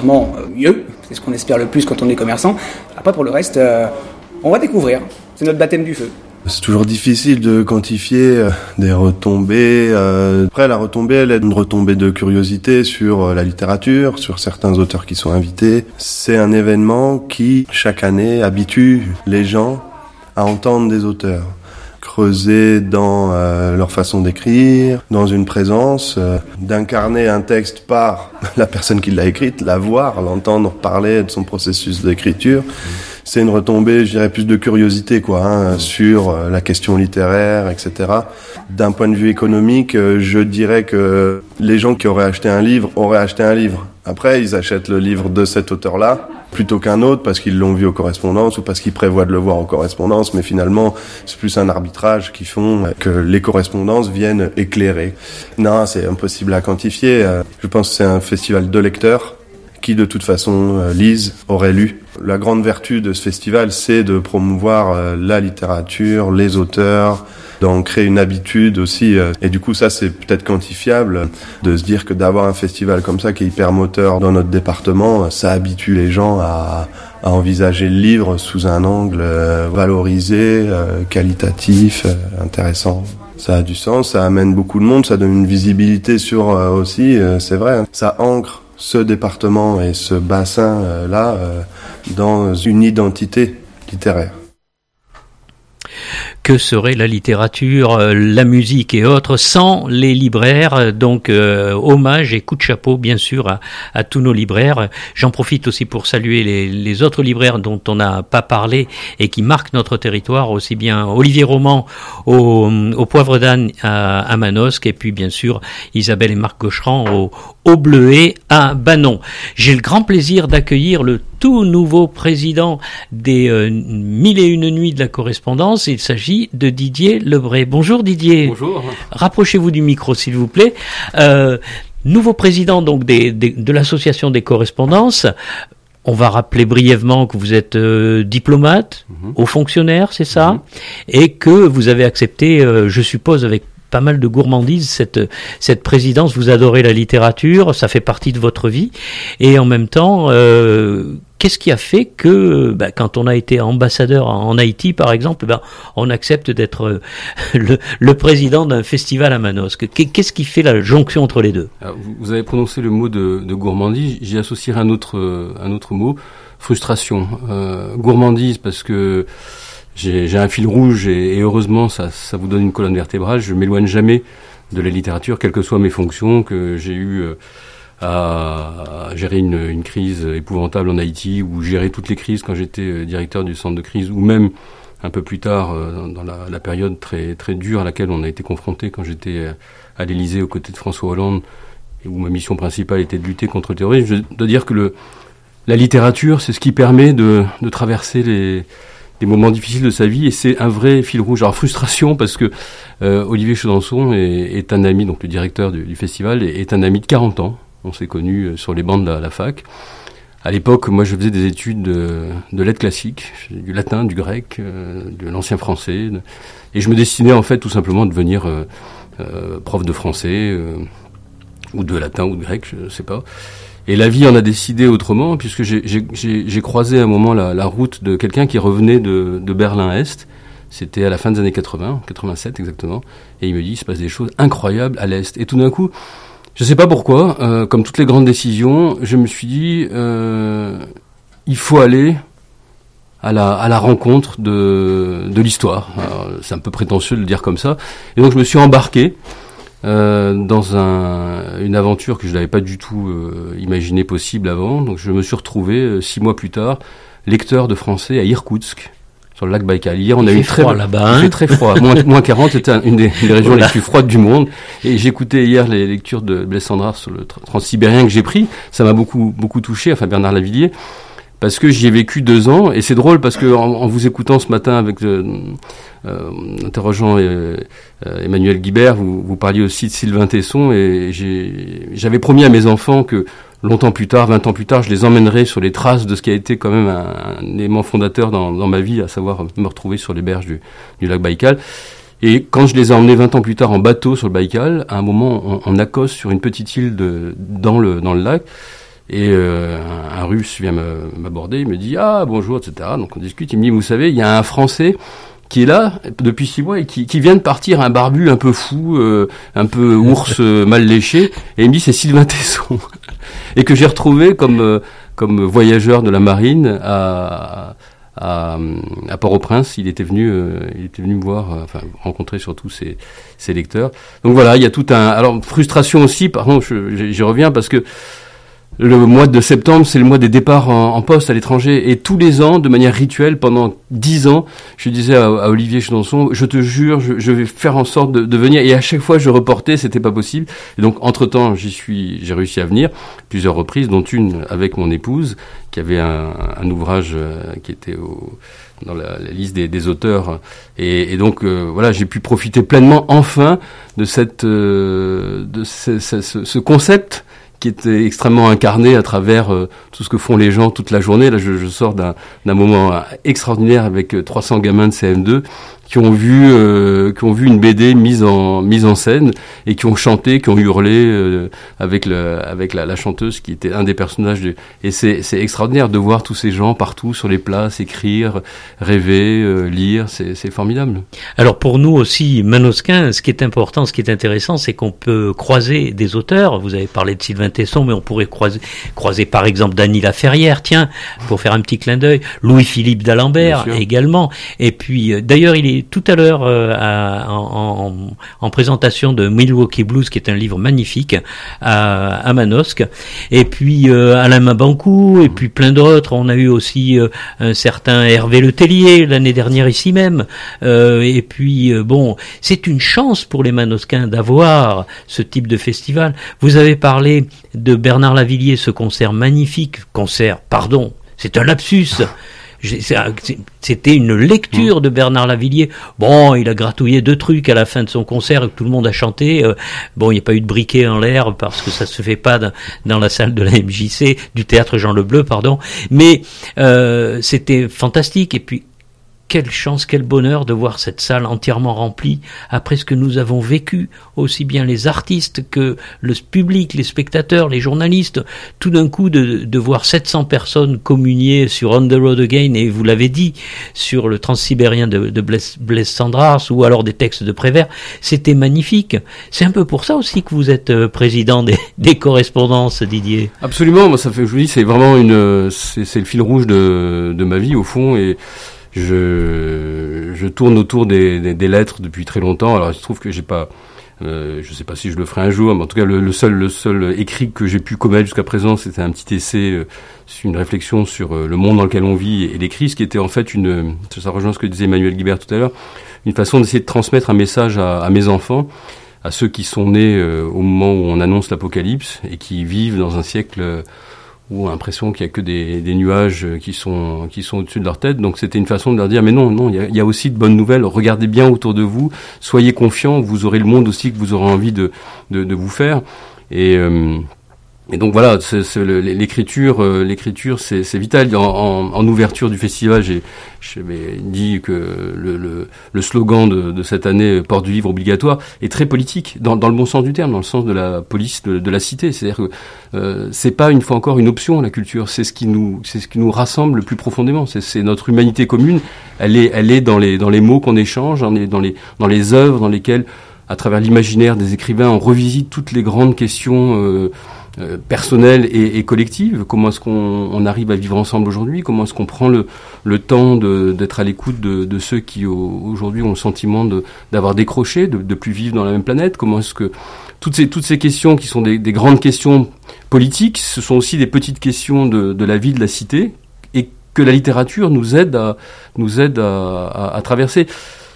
financièrement euh, mieux, c'est ce qu'on espère le plus quand on est commerçant. Après pour le reste, euh, on va découvrir, c'est notre baptême du feu. C'est toujours difficile de quantifier des retombées. Après, la retombée, elle est une retombée de curiosité sur la littérature, sur certains auteurs qui sont invités. C'est un événement qui, chaque année, habitue les gens à entendre des auteurs. Creuser dans euh, leur façon d'écrire, dans une présence, euh, d'incarner un texte par la personne qui l'a écrite, la voir, l'entendre parler de son processus d'écriture. C'est une retombée, je dirais, plus de curiosité, quoi, hein, sur euh, la question littéraire, et cetera. D'un point de vue économique, euh, je dirais que les gens qui auraient acheté un livre auraient acheté un livre. Après, ils achètent le livre de cet auteur-là plutôt qu'un autre parce qu'ils l'ont vu aux correspondances ou parce qu'ils prévoient de le voir aux correspondances. Mais finalement, c'est plus un arbitrage qui font que les correspondances viennent éclairer. Non, c'est impossible à quantifier. Je pense que c'est un festival de lecteurs qui, de toute façon, lisent, auraient lu. La grande vertu de ce festival, c'est de promouvoir la littérature, les auteurs, d'en créer une habitude aussi. Et du coup, ça, c'est peut-être quantifiable, de se dire que d'avoir un festival comme ça, qui est hyper moteur dans notre département, ça habitue les gens à, à envisager le livre sous un angle valorisé, qualitatif, intéressant. Ça a du sens, ça amène beaucoup de monde, ça donne une visibilité sur aussi, c'est vrai, ça ancre ce département et ce bassin-là dans une identité littéraire. Que serait la littérature, la musique et autres sans les libraires? Donc euh, hommage et coup de chapeau bien sûr à, à tous nos libraires. J'en profite aussi pour saluer les, les autres libraires dont on n'a pas parlé et qui marquent notre territoire, aussi bien Olivier Roman au, au Poivre d'Âne à, à Manosque et puis bien sûr Isabelle et Marc Gaucherand au, au Bleuet à Banon. J'ai le grand plaisir d'accueillir le tout nouveau président des euh, Mille et une nuits de la correspondance. Il s'agit de Didier Lebray. Bonjour Didier. Bonjour. Rapprochez-vous du micro s'il vous plaît. Euh, nouveau président donc des, des, de l'association des correspondances. On va rappeler brièvement que vous êtes euh, diplomate, mmh. haut fonctionnaire, c'est ça, mmh. et que vous avez accepté, euh, je suppose avec pas mal de gourmandise, cette, cette présidence. Vous adorez la littérature, ça fait partie de votre vie, et en même temps, euh, qu'est-ce qui a fait que, bah, quand on a été ambassadeur en Haïti, par exemple, bah, on accepte d'être le, le président d'un festival à Manosque? Qu'est-ce qui fait la jonction entre les deux? Alors, vous avez prononcé le mot de, de gourmandise, j'y associerai un autre, un autre mot, frustration. Euh, gourmandise parce que J'ai, j'ai un fil rouge et, et heureusement ça, ça vous donne une colonne vertébrale. Je m'éloigne jamais de la littérature, quelles que soient mes fonctions, que j'ai eu euh, à, à gérer une, une crise épouvantable en Haïti ou gérer toutes les crises quand j'étais directeur du centre de crise ou même un peu plus tard euh, dans la, la période très très dure à laquelle on a été confronté quand j'étais à l'Élysée aux côtés de François Hollande et où ma mission principale était de lutter contre le terrorisme. Je dois dire que le, la littérature, c'est ce qui permet de, de traverser les des moments difficiles de sa vie et c'est un vrai fil rouge. Alors frustration parce que euh, Olivier Chaudançon est, est un ami, donc le directeur du, du festival, est, est un ami de quarante ans. On s'est connus euh, sur les bancs de la, la fac. À l'époque, moi je faisais des études de, de lettres classiques, du latin, du grec, euh, de l'ancien français, de, et je me destinais en fait tout simplement à devenir euh, euh, prof de français euh, ou de latin ou de grec, je ne sais pas. Et la vie en a décidé autrement, puisque j'ai, j'ai, j'ai, j'ai croisé à un moment la, la route de quelqu'un qui revenait de, de Berlin-Est. C'était à la fin des années quatre-vingts, quatre-vingt-sept exactement. Et il me dit, il se passe des choses incroyables à l'Est. Et tout d'un coup, je ne sais pas pourquoi, euh, comme toutes les grandes décisions, je me suis dit, euh, il faut aller à la, à la rencontre de, de l'histoire. Alors, c'est un peu prétentieux de le dire comme ça. Et donc je me suis embarqué Euh, dans un, une aventure que je n'avais pas du tout euh, imaginé possible avant. Donc je me suis retrouvé euh, six mois plus tard lecteur de français à Irkoutsk sur le lac Baïkal. Hier on a eu très froid là-bas. Hein, il fait très froid, moins, moins quarante, c'était un, une des, une des régions voilà. les plus froides du monde. Et j'écoutais hier les lectures de Blaise Cendrars sur le transsibérien que j'ai pris. Ça m'a beaucoup beaucoup touché. Enfin Bernard Lavilliers. Parce que j'y ai vécu deux ans, et c'est drôle parce que en, en vous écoutant ce matin avec euh, euh, interrogeant euh, euh, Emmanuel Guibert, vous, vous parliez aussi de Sylvain Tesson, et j'ai, j'avais promis à mes enfants que longtemps plus tard, vingt ans plus tard, je les emmènerais sur les traces de ce qui a été quand même un, un élément fondateur dans, dans ma vie, à savoir me retrouver sur les berges du, du lac Baïkal. Et quand je les ai emmenés vingt ans plus tard en bateau sur le Baïkal, à un moment, on, on accoste sur une petite île de, dans le dans le lac. Et euh, un, un Russe vient m'aborder, il me dit « Ah, bonjour, et cetera » Donc on discute, il me dit « Vous savez, il y a un Français qui est là depuis six mois et qui, qui vient de partir, un barbu un peu fou, euh, un peu ours euh, mal léché. » Et il me dit « C'est Sylvain Tesson. » Et que j'ai retrouvé comme, euh, comme voyageur de la marine à... à, à Port-au-Prince, il était venu, euh, il était venu me voir, euh, enfin rencontrer surtout ses, ses lecteurs. Donc voilà, il y a tout un. Alors frustration aussi, pardon, je, j'y reviens parce que le mois de septembre, c'est le mois des départs en, en poste à l'étranger, et tous les ans, de manière rituelle, pendant dix ans, je disais à, à Olivier Chaudonçon, je te jure, je, je vais faire en sorte de, de venir, et à chaque fois je reportais, c'était pas possible. Et donc entre temps, j'y suis, j'ai réussi à venir plusieurs reprises, dont une avec mon épouse, qui avait un, un ouvrage euh, qui était au, dans la, la liste des, des auteurs, et, et donc euh, voilà, j'ai pu profiter pleinement enfin de cette, euh, de ce, ce, ce, ce concept qui était extrêmement incarné à travers euh, tout ce que font les gens toute la journée. Là, je, je sors d'un, d'un moment extraordinaire avec trois cents gamins de C M deux qui ont vu, euh, qui ont vu une B D mise en mise en scène et qui ont chanté, qui ont hurlé euh, avec le, avec la, la chanteuse qui était un des personnages. De, et c'est, c'est extraordinaire de voir tous ces gens partout sur les places écrire, rêver, euh, lire. C'est, c'est formidable. Alors pour nous aussi, manosquins, ce qui est important, ce qui est intéressant, c'est qu'on peut croiser des auteurs. Vous avez parlé de Sylvain Tesson, mais on pourrait croiser, croiser par exemple Dany Laferrière, tiens, pour faire un petit clin d'œil, Louis-Philippe d'Alembert également. Et puis euh, d'ailleurs, il est tout à l'heure euh, à, en, en, en présentation de Milwaukee Blues, qui est un livre magnifique, à, à Manosque. Et puis euh, Alain Mabanckou, et puis plein d'autres. On a eu aussi euh, un certain Hervé Letellier l'année dernière ici même. Euh, et puis euh, bon, c'est une chance pour les Manosquins d'avoir ce type de festival. Vous avez parlé de Bernard Lavilliers, ce concert magnifique, concert, pardon, c'est un lapsus. C'était une lecture de Bernard Lavilliers. Bon, il a gratouillé deux trucs à la fin de son concert et tout le monde a chanté. Bon, il n'y a pas eu de briquet en l'air parce que ça se fait pas dans, dans la salle de la M J C, du théâtre Jean Lebleu, pardon. Mais euh, c'était fantastique. Et puis, quelle chance, quel bonheur de voir cette salle entièrement remplie après ce que nous avons vécu, aussi bien les artistes que le public, les spectateurs, les journalistes. Tout d'un coup, de, de voir sept cents personnes communier sur On the Road Again, et vous l'avez dit, sur le Transsibérien de, de Blaise, Blaise Cendrars, ou alors des textes de Prévert, c'était magnifique. C'est un peu pour ça aussi que vous êtes président des, des correspondances, Didier. Absolument, moi ça fait, je vous dis, c'est vraiment une, c'est, c'est le fil rouge de, de ma vie au fond, et Je, je tourne autour des, des, des lettres depuis très longtemps. Alors il se trouve que j'ai pas, euh, je sais pas si je le ferai un jour, mais en tout cas le, le seul, le seul écrit que j'ai pu commettre jusqu'à présent, c'était un petit essai, euh, une réflexion sur euh, le monde dans lequel on vit et, et les crises, qui était en fait une, ça rejoint ce que disait Emmanuel Guibert tout à l'heure, une façon d'essayer de transmettre un message à, à mes enfants, à ceux qui sont nés euh, au moment où on annonce l'apocalypse et qui vivent dans un siècle euh, où on a l'impression qu'il y a que des, des nuages qui sont qui sont au-dessus de leur tête. Donc c'était une façon de leur dire mais non, non, il y a, il y a aussi de bonnes nouvelles. Regardez bien autour de vous, soyez confiants, vous aurez le monde aussi que vous aurez envie de de, de vous faire. Et euh, Et donc voilà, c'est, c'est l'écriture, euh, l'écriture, c'est, c'est vital. En, en, en ouverture du festival, j'ai, j'ai dit que le, le, le slogan de, de cette année, Port du livre obligatoire, est très politique, dans, dans le bon sens du terme, dans le sens de la police de, de la cité. C'est-à-dire que euh, c'est pas une fois encore une option, la culture. C'est ce qui nous, c'est ce qui nous rassemble le plus profondément. C'est, c'est notre humanité commune. Elle est, elle est dans les, dans les mots qu'on échange, dans les, dans les, dans les œuvres dans lesquelles, à travers l'imaginaire des écrivains, on revisite toutes les grandes questions. Euh, Euh, personnelle et, et collective. Comment est-ce qu'on on arrive à vivre ensemble aujourd'hui? Comment est-ce qu'on prend le, le temps de, d'être à l'écoute de, de ceux qui au, aujourd'hui ont le sentiment de, d'avoir décroché, de, de plus vivre dans la même planète? Comment est-ce que toutes ces, toutes ces questions qui sont des, des grandes questions politiques, ce sont aussi des petites questions de, de la vie de la cité, et que la littérature nous aide à, nous aide à, à, à traverser.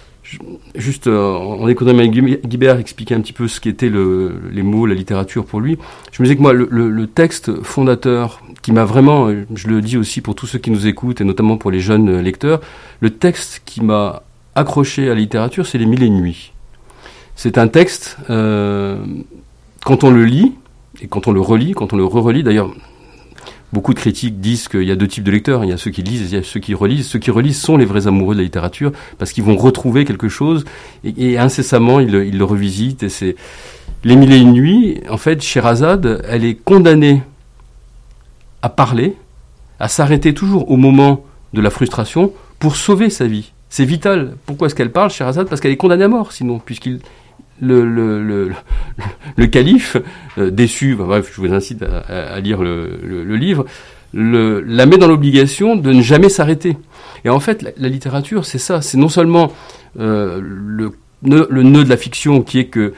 Juste euh, en écoutant Emmanuel Guibert expliquer un petit peu ce qu'étaient le, les mots, la littérature pour lui, je me disais que moi, le, le, le texte fondateur qui m'a vraiment, je le dis aussi pour tous ceux qui nous écoutent et notamment pour les jeunes lecteurs, le texte qui m'a accroché à la littérature, c'est Les Mille et Une Nuits. C'est un texte, euh, quand on le lit, et quand on le relit, quand on le re-relit, d'ailleurs, beaucoup de critiques disent qu'il y a deux types de lecteurs. Il y a ceux qui lisent et il y a ceux qui relisent. Ceux qui relisent sont les vrais amoureux de la littérature parce qu'ils vont retrouver quelque chose et, et incessamment ils, ils le revisitent. Et c'est Les Mille et Une Nuits. En fait, Sherazade, elle est condamnée à parler, à s'arrêter toujours au moment de la frustration pour sauver sa vie. C'est vital. Pourquoi est-ce qu'elle parle, Scheherazade ? Parce qu'elle est condamnée à mort, sinon, puisqu'il le le le le, le calife euh, déçu, bah, bref, je vous incite à, à, à lire le, le, le livre, le, la met dans l'obligation de ne jamais s'arrêter. Et en fait, la, la littérature, c'est ça. C'est non seulement euh, le le nœud de la fiction qui est que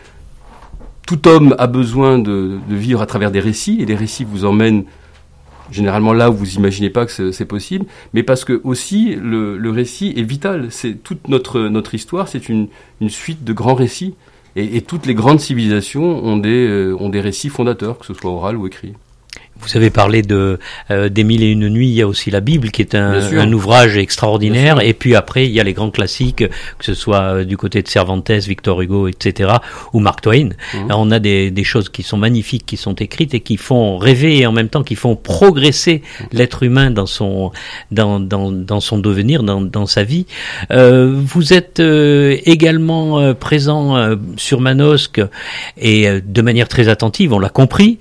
tout homme a besoin de, de vivre à travers des récits, et les récits vous emmènent généralement là où vous imaginez pas que c'est, c'est possible, mais parce que aussi le, le récit est vital. C'est toute notre notre histoire, c'est une une suite de grands récits, et, et toutes les grandes civilisations ont des euh, ont des récits fondateurs, que ce soit oral ou écrit. Vous avez parlé de euh, des Mille et une nuits. Il y a aussi la Bible qui est un, un ouvrage extraordinaire. Et puis après, il y a les grands classiques, que ce soit euh, du côté de Cervantes, Victor Hugo, et cetera, ou Mark Twain. Mmh. Alors, on a des, des choses qui sont magnifiques, qui sont écrites et qui font rêver, et en même temps qui font progresser l'être humain dans son dans dans dans son devenir, dans dans sa vie. Euh, vous êtes euh, également euh, présent euh, sur Manosque, et euh, de manière très attentive. On l'a compris.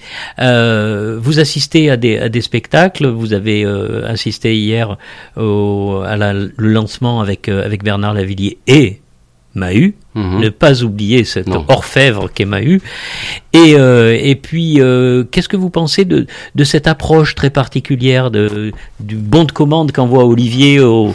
Euh, vous assistez à des, à des spectacles. Vous avez euh, assisté hier au, à la, le lancement avec, euh, avec Bernard Lavilliers et Mahut. Mmh. Ne pas oublier cette non. orfèvre qu'est Mahut. Et, euh, et puis, euh, qu'est-ce que vous pensez de, de cette approche très particulière de, du bon de commande qu'envoie Olivier aux,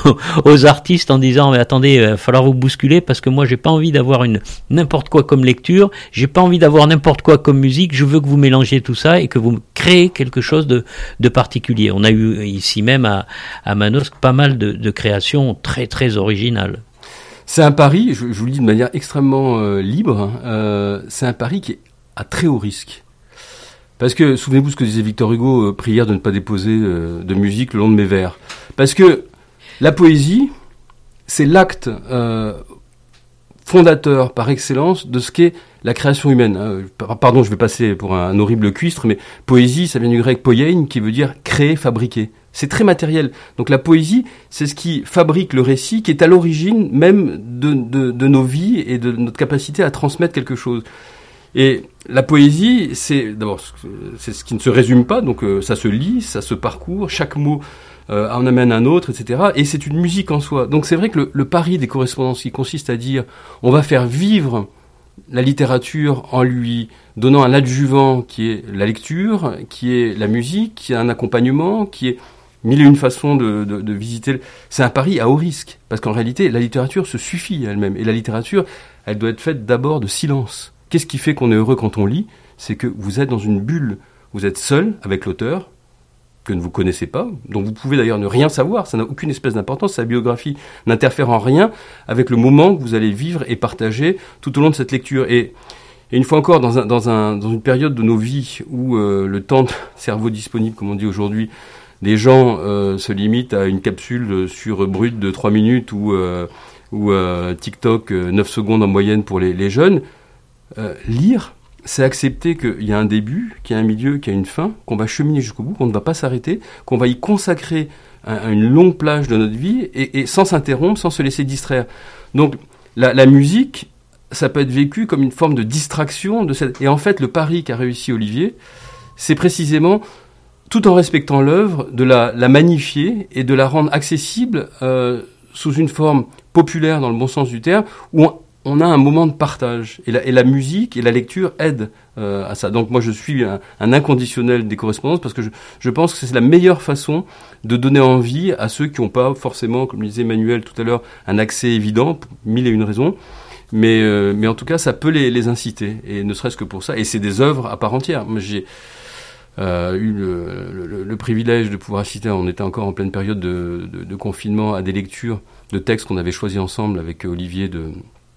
aux artistes en disant mais attendez, il va falloir vous bousculer parce que moi j'ai pas envie d'avoir une n'importe quoi comme lecture, j'ai pas envie d'avoir n'importe quoi comme musique, je veux que vous mélangiez tout ça et que vous créez quelque chose de, de particulier. On a eu ici même à, à Manosque pas mal de, de créations très très originales. C'est un pari, je, je vous le dis de manière extrêmement euh, libre, euh, c'est un pari qui est à très haut risque. Parce que, souvenez-vous ce que disait Victor Hugo, euh, prière de ne pas déposer euh, de musique le long de mes vers. Parce que la poésie, c'est l'acte euh, fondateur par excellence de ce qu'est la création humaine. Hein. Pardon, je vais passer pour un, un horrible cuistre, mais poésie, ça vient du grec poiein, qui veut dire créer, fabriquer. C'est très matériel. Donc la poésie, c'est ce qui fabrique le récit, qui est à l'origine même de, de, de nos vies et de notre capacité à transmettre quelque chose. Et la poésie, c'est d'abord c'est ce qui ne se résume pas, donc euh, ça se lit, ça se parcourt, chaque mot euh, en amène un autre, et cetera. Et c'est une musique en soi. Donc c'est vrai que le, le pari des correspondances qui consiste à dire on va faire vivre la littérature en lui donnant un adjuvant qui est la lecture, qui est la musique, qui est un accompagnement, qui est mille et une façons de, de, de visiter. C'est un pari à haut risque, parce qu'en réalité, la littérature se suffit elle-même. Et la littérature, elle doit être faite d'abord de silence. Qu'est-ce qui fait qu'on est heureux quand on lit ? C'est que vous êtes dans une bulle. Vous êtes seul avec l'auteur, que ne vous connaissez pas, dont vous pouvez d'ailleurs ne rien savoir. Ça n'a aucune espèce d'importance. Sa biographie n'interfère en rien avec le moment que vous allez vivre et partager tout au long de cette lecture. Et, et une fois encore, dans, un, dans, un, dans une période de nos vies où euh, le temps de cerveau disponible, comme on dit aujourd'hui, les gens euh, se limitent à une capsule sur Brut de trois minutes ou, euh, ou euh, TikTok euh, neuf secondes en moyenne pour les, les jeunes. Euh, lire, c'est accepter qu'il y a un début, qu'il y a un milieu, qu'il y a une fin, qu'on va cheminer jusqu'au bout, qu'on ne va pas s'arrêter, qu'on va y consacrer un, une longue plage de notre vie et, et sans s'interrompre, sans se laisser distraire. Donc la, la musique, ça peut être vécu comme une forme de distraction. De cette... Et en fait, le pari qu'a réussi Olivier, c'est précisément, tout en respectant l'œuvre, de la, la magnifier et de la rendre accessible euh, sous une forme populaire dans le bon sens du terme, où on, on a un moment de partage. Et la, et la musique et la lecture aident euh, à ça. Donc moi je suis un, un inconditionnel des correspondances parce que je, je pense que c'est la meilleure façon de donner envie à ceux qui n'ont pas forcément, comme le disait Emmanuel tout à l'heure, un accès évident, pour mille et une raisons. Mais, euh, mais en tout cas, ça peut les, les inciter. Et ne serait-ce que pour ça. Et c'est des œuvres à part entière. Moi, j'ai Euh, eu le, le, le privilège de pouvoir assister, on était encore en pleine période de, de, de confinement, à des lectures de textes qu'on avait choisis ensemble avec Olivier, de,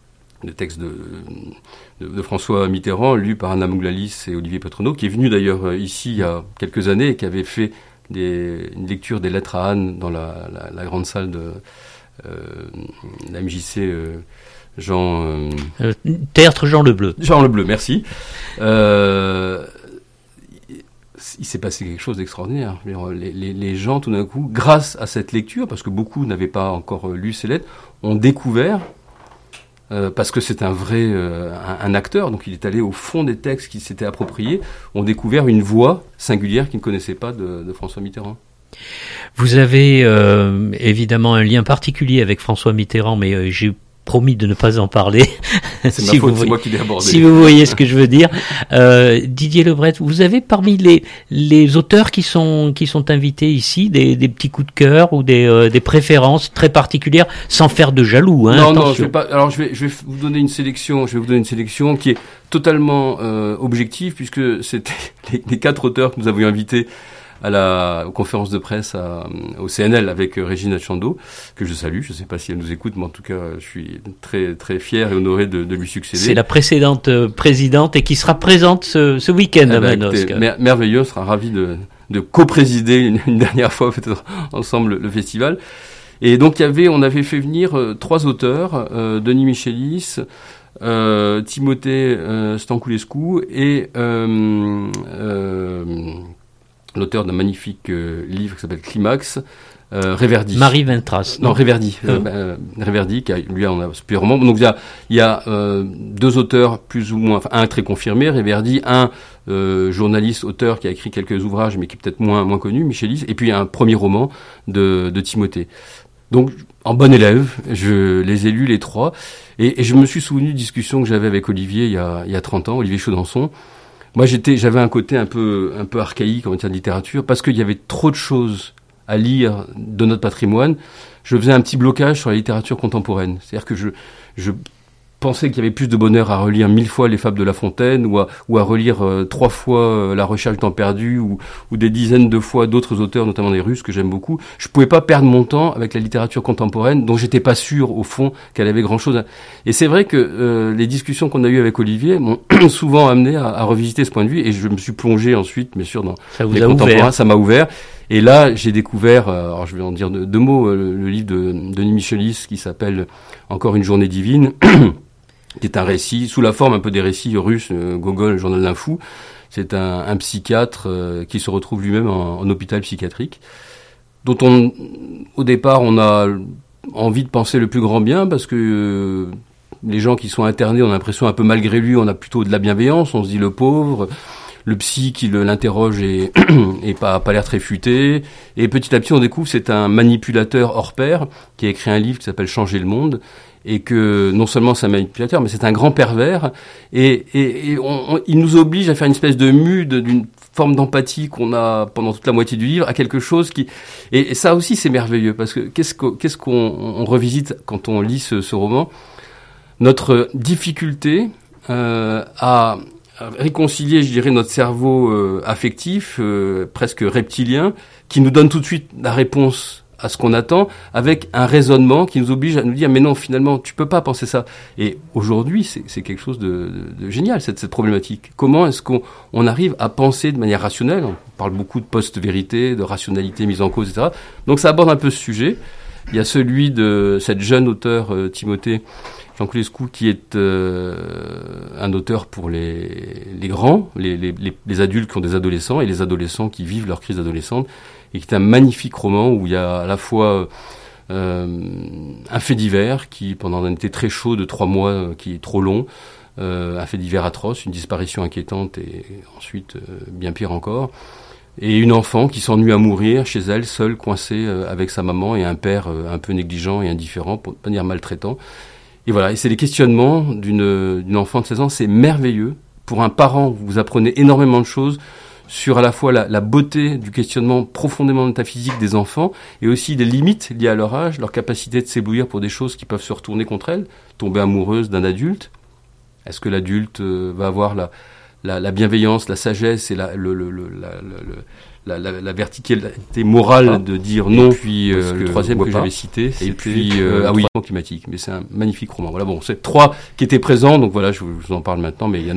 de textes de, de, de François Mitterrand, lus par Anna Mouglalis et Olivier Petronneau, qui est venu d'ailleurs ici il y a quelques années et qui avait fait des, une lecture des lettres à Anne dans la, la, la grande salle de euh, la M J C euh, Jean... Euh, euh, Théâtre Jean Lebleu. Jean Lebleu, merci. Euh, il s'est passé quelque chose d'extraordinaire. Les, les, les gens, tout d'un coup, grâce à cette lecture, parce que beaucoup n'avaient pas encore lu ces lettres, ont découvert euh, parce que c'est un vrai euh, un, un acteur, donc il est allé au fond des textes qu'il s'était appropriés, ont découvert une voix singulière qu'ils ne connaissaient pas de, de François Mitterrand. Vous avez euh, évidemment un lien particulier avec François Mitterrand, mais euh, j'ai promis de ne pas en parler. C'est si ma faute, vous, c'est moi qui l'ai abordé. Si vous voyez ce que je veux dire. Euh, Didier Lebret, vous avez parmi les, les auteurs qui sont, qui sont invités ici des, des petits coups de cœur ou des, euh, des préférences très particulières, sans faire de jaloux, hein, non, attention. non, je vais pas, alors je vais, je vais vous donner une sélection, je vais vous donner une sélection qui est totalement euh, objective, puisque c'était les, les quatre auteurs que nous avions invités à la conférence de presse à, au C N L avec Régine Achando, que je salue. Je ne sais pas si elle nous écoute, mais en tout cas, je suis très très fier et honoré de, de lui succéder. C'est la précédente euh, présidente et qui sera présente ce, ce week-end à Manosque. Mer- merveilleux, on sera ravi de, de co-présider une, une dernière fois peut-être ensemble le, le festival. Et donc il y avait, on avait fait venir euh, trois auteurs, euh, Denis Michelis, euh, Timothée euh, Stanculescu et euh, euh, l'auteur d'un magnifique euh, livre qui s'appelle Climax, euh, Réverdi. Marie Vintras. Non, non Réverdi. Euh, euh, Réverdi, qui a, lui, on a plusieurs romans. Donc il y a, il y a euh, deux auteurs plus ou moins, enfin un très confirmé, Réverdi, un euh, journaliste, auteur qui a écrit quelques ouvrages, mais qui est peut-être moins moins connu, Michelis, et puis un premier roman de, de Timothée. Donc, en bon élève, je les ai lus les trois, et, et je me suis souvenu d'une discussion que j'avais avec Olivier il y a, il y a trente ans, Olivier Chaudançon. Moi, j'étais, j'avais un côté un peu, un peu archaïque en matière de littérature, parce qu'il y avait trop de choses à lire de notre patrimoine. Je faisais un petit blocage sur la littérature contemporaine. C'est-à-dire que je, je pensais qu'il y avait plus de bonheur à relire mille fois les Fables de La Fontaine, ou à, ou à relire euh, trois fois euh, La Recherche du temps perdu, ou, ou des dizaines de fois d'autres auteurs, notamment des Russes, que j'aime beaucoup. Je pouvais pas perdre mon temps avec la littérature contemporaine, dont j'étais pas sûr, au fond, qu'elle avait grand-chose à... Et c'est vrai que euh, les discussions qu'on a eues avec Olivier m'ont souvent amené à, à revisiter ce point de vue, et je me suis plongé ensuite, bien sûr, dans ça vous les a contemporains. Ouvert. Ça m'a ouvert. Et là, j'ai découvert, euh, alors je vais en dire deux, deux mots, euh, le, le livre de Denis Michelis, qui s'appelle « Encore une journée divine », qui est un récit, sous la forme un peu des récits russes, euh, Gogol, le journal d'un fou. C'est un, un psychiatre euh, qui se retrouve lui-même en, en hôpital psychiatrique, dont on, au départ, on a envie de penser le plus grand bien, parce que euh, les gens qui sont internés, on a l'impression un peu malgré lui, on a plutôt de la bienveillance, on se dit le pauvre, le psy qui le, l'interroge et, et pas, pas l'air très futé, et petit à petit on découvre que c'est un manipulateur hors pair, qui a écrit un livre qui s'appelle « Changer le monde », et que non seulement c'est un manipulateur, mais c'est un grand pervers, et, et, et on, on, il nous oblige à faire une espèce de mue de, d'une forme d'empathie qu'on a pendant toute la moitié du livre, à quelque chose qui... Et, et ça aussi c'est merveilleux, parce que qu'est-ce, que, qu'est-ce qu'on on revisite quand on lit ce, ce roman ? Notre difficulté euh, à réconcilier, je dirais, notre cerveau euh, affectif, euh, presque reptilien, qui nous donne tout de suite la réponse à ce qu'on attend, avec un raisonnement qui nous oblige à nous dire mais non, finalement tu peux pas penser ça. Et aujourd'hui c'est, c'est quelque chose de, de, de génial, cette, cette problématique. Comment est-ce qu'on on arrive à penser de manière rationnelle ? On parle beaucoup de post-vérité, de rationalité mise en cause, et cetera. Donc ça aborde un peu ce sujet. Il y a celui de cette jeune auteure euh, Timothée Stanculescu, qui est euh, un auteur pour les, les grands, les, les, les adultes qui ont des adolescents, et les adolescents qui vivent leur crise adolescente, et qui est un magnifique roman où il y a à la fois euh, un fait divers qui, pendant un été très chaud de trois mois, euh, qui est trop long, euh, un fait divers atroce, une disparition inquiétante, et ensuite euh, bien pire encore, et une enfant qui s'ennuie à mourir chez elle, seule, coincée euh, avec sa maman, et un père euh, un peu négligent et indifférent, pour ne pas dire maltraitant. Et voilà, et c'est les questionnements d'une, d'une enfant de seize ans, c'est merveilleux. Pour un parent, vous apprenez énormément de choses sur à la fois la, la beauté du questionnement profondément métaphysique des enfants, et aussi des limites liées à leur âge, leur capacité de s'éblouir pour des choses qui peuvent se retourner contre elles, tomber amoureuse d'un adulte. Est-ce que l'adulte euh, va avoir la, la, la bienveillance, la sagesse et la, le, le, le, la, le, la, la, la verticalité morale ah. de dire non. Et puis euh, le troisième que j'avais cité, et puis euh, ah oui, climatique. Mais c'est un magnifique roman. Voilà, bon, c'est trois qui étaient présents, donc voilà, je vous, je vous en parle maintenant, mais il y en a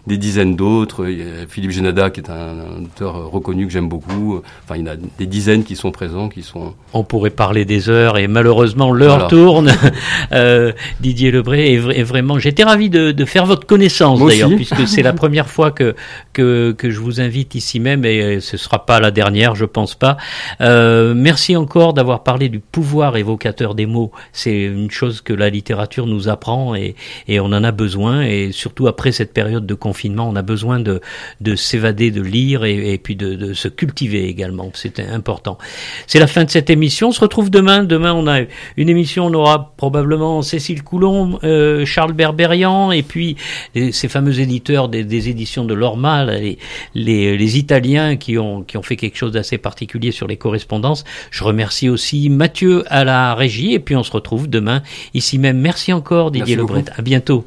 des dizaines d'autres. Il y a Philippe Génada, qui est un, un auteur reconnu que j'aime beaucoup. Enfin, il y en a des dizaines qui sont présents, qui sont... On pourrait parler des heures, et malheureusement, l'heure voilà. tourne. euh, Didier Lebret, est, est vraiment... J'étais ravi de, de faire votre connaissance, Moi d'ailleurs, aussi. puisque c'est la première fois que, que, que je vous invite ici même, et ce sera pas la dernière, je pense pas. Euh, merci encore d'avoir parlé du pouvoir évocateur des mots. C'est une chose que la littérature nous apprend, et, et on en a besoin, et surtout après cette période de confinement, on a besoin de, de s'évader, de lire, et, et puis de, de se cultiver également. C'est important. C'est la fin de cette émission. On se retrouve demain. Demain, on a une émission, on aura probablement Cécile Coulomb, euh, Charles Berberian, et puis les, ces fameux éditeurs des, des éditions de Lorma, les, les, les Italiens qui ont, qui ont fait quelque chose d'assez particulier sur les correspondances. Je remercie aussi Mathieu à la régie, et puis on se retrouve demain ici même. Merci encore Didier Lebret. À bientôt.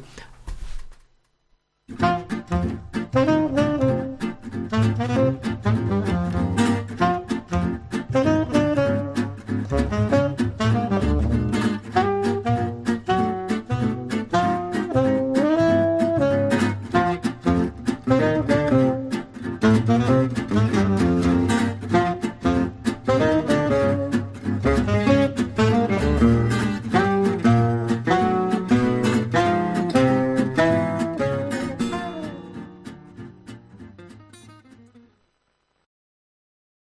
Thank you.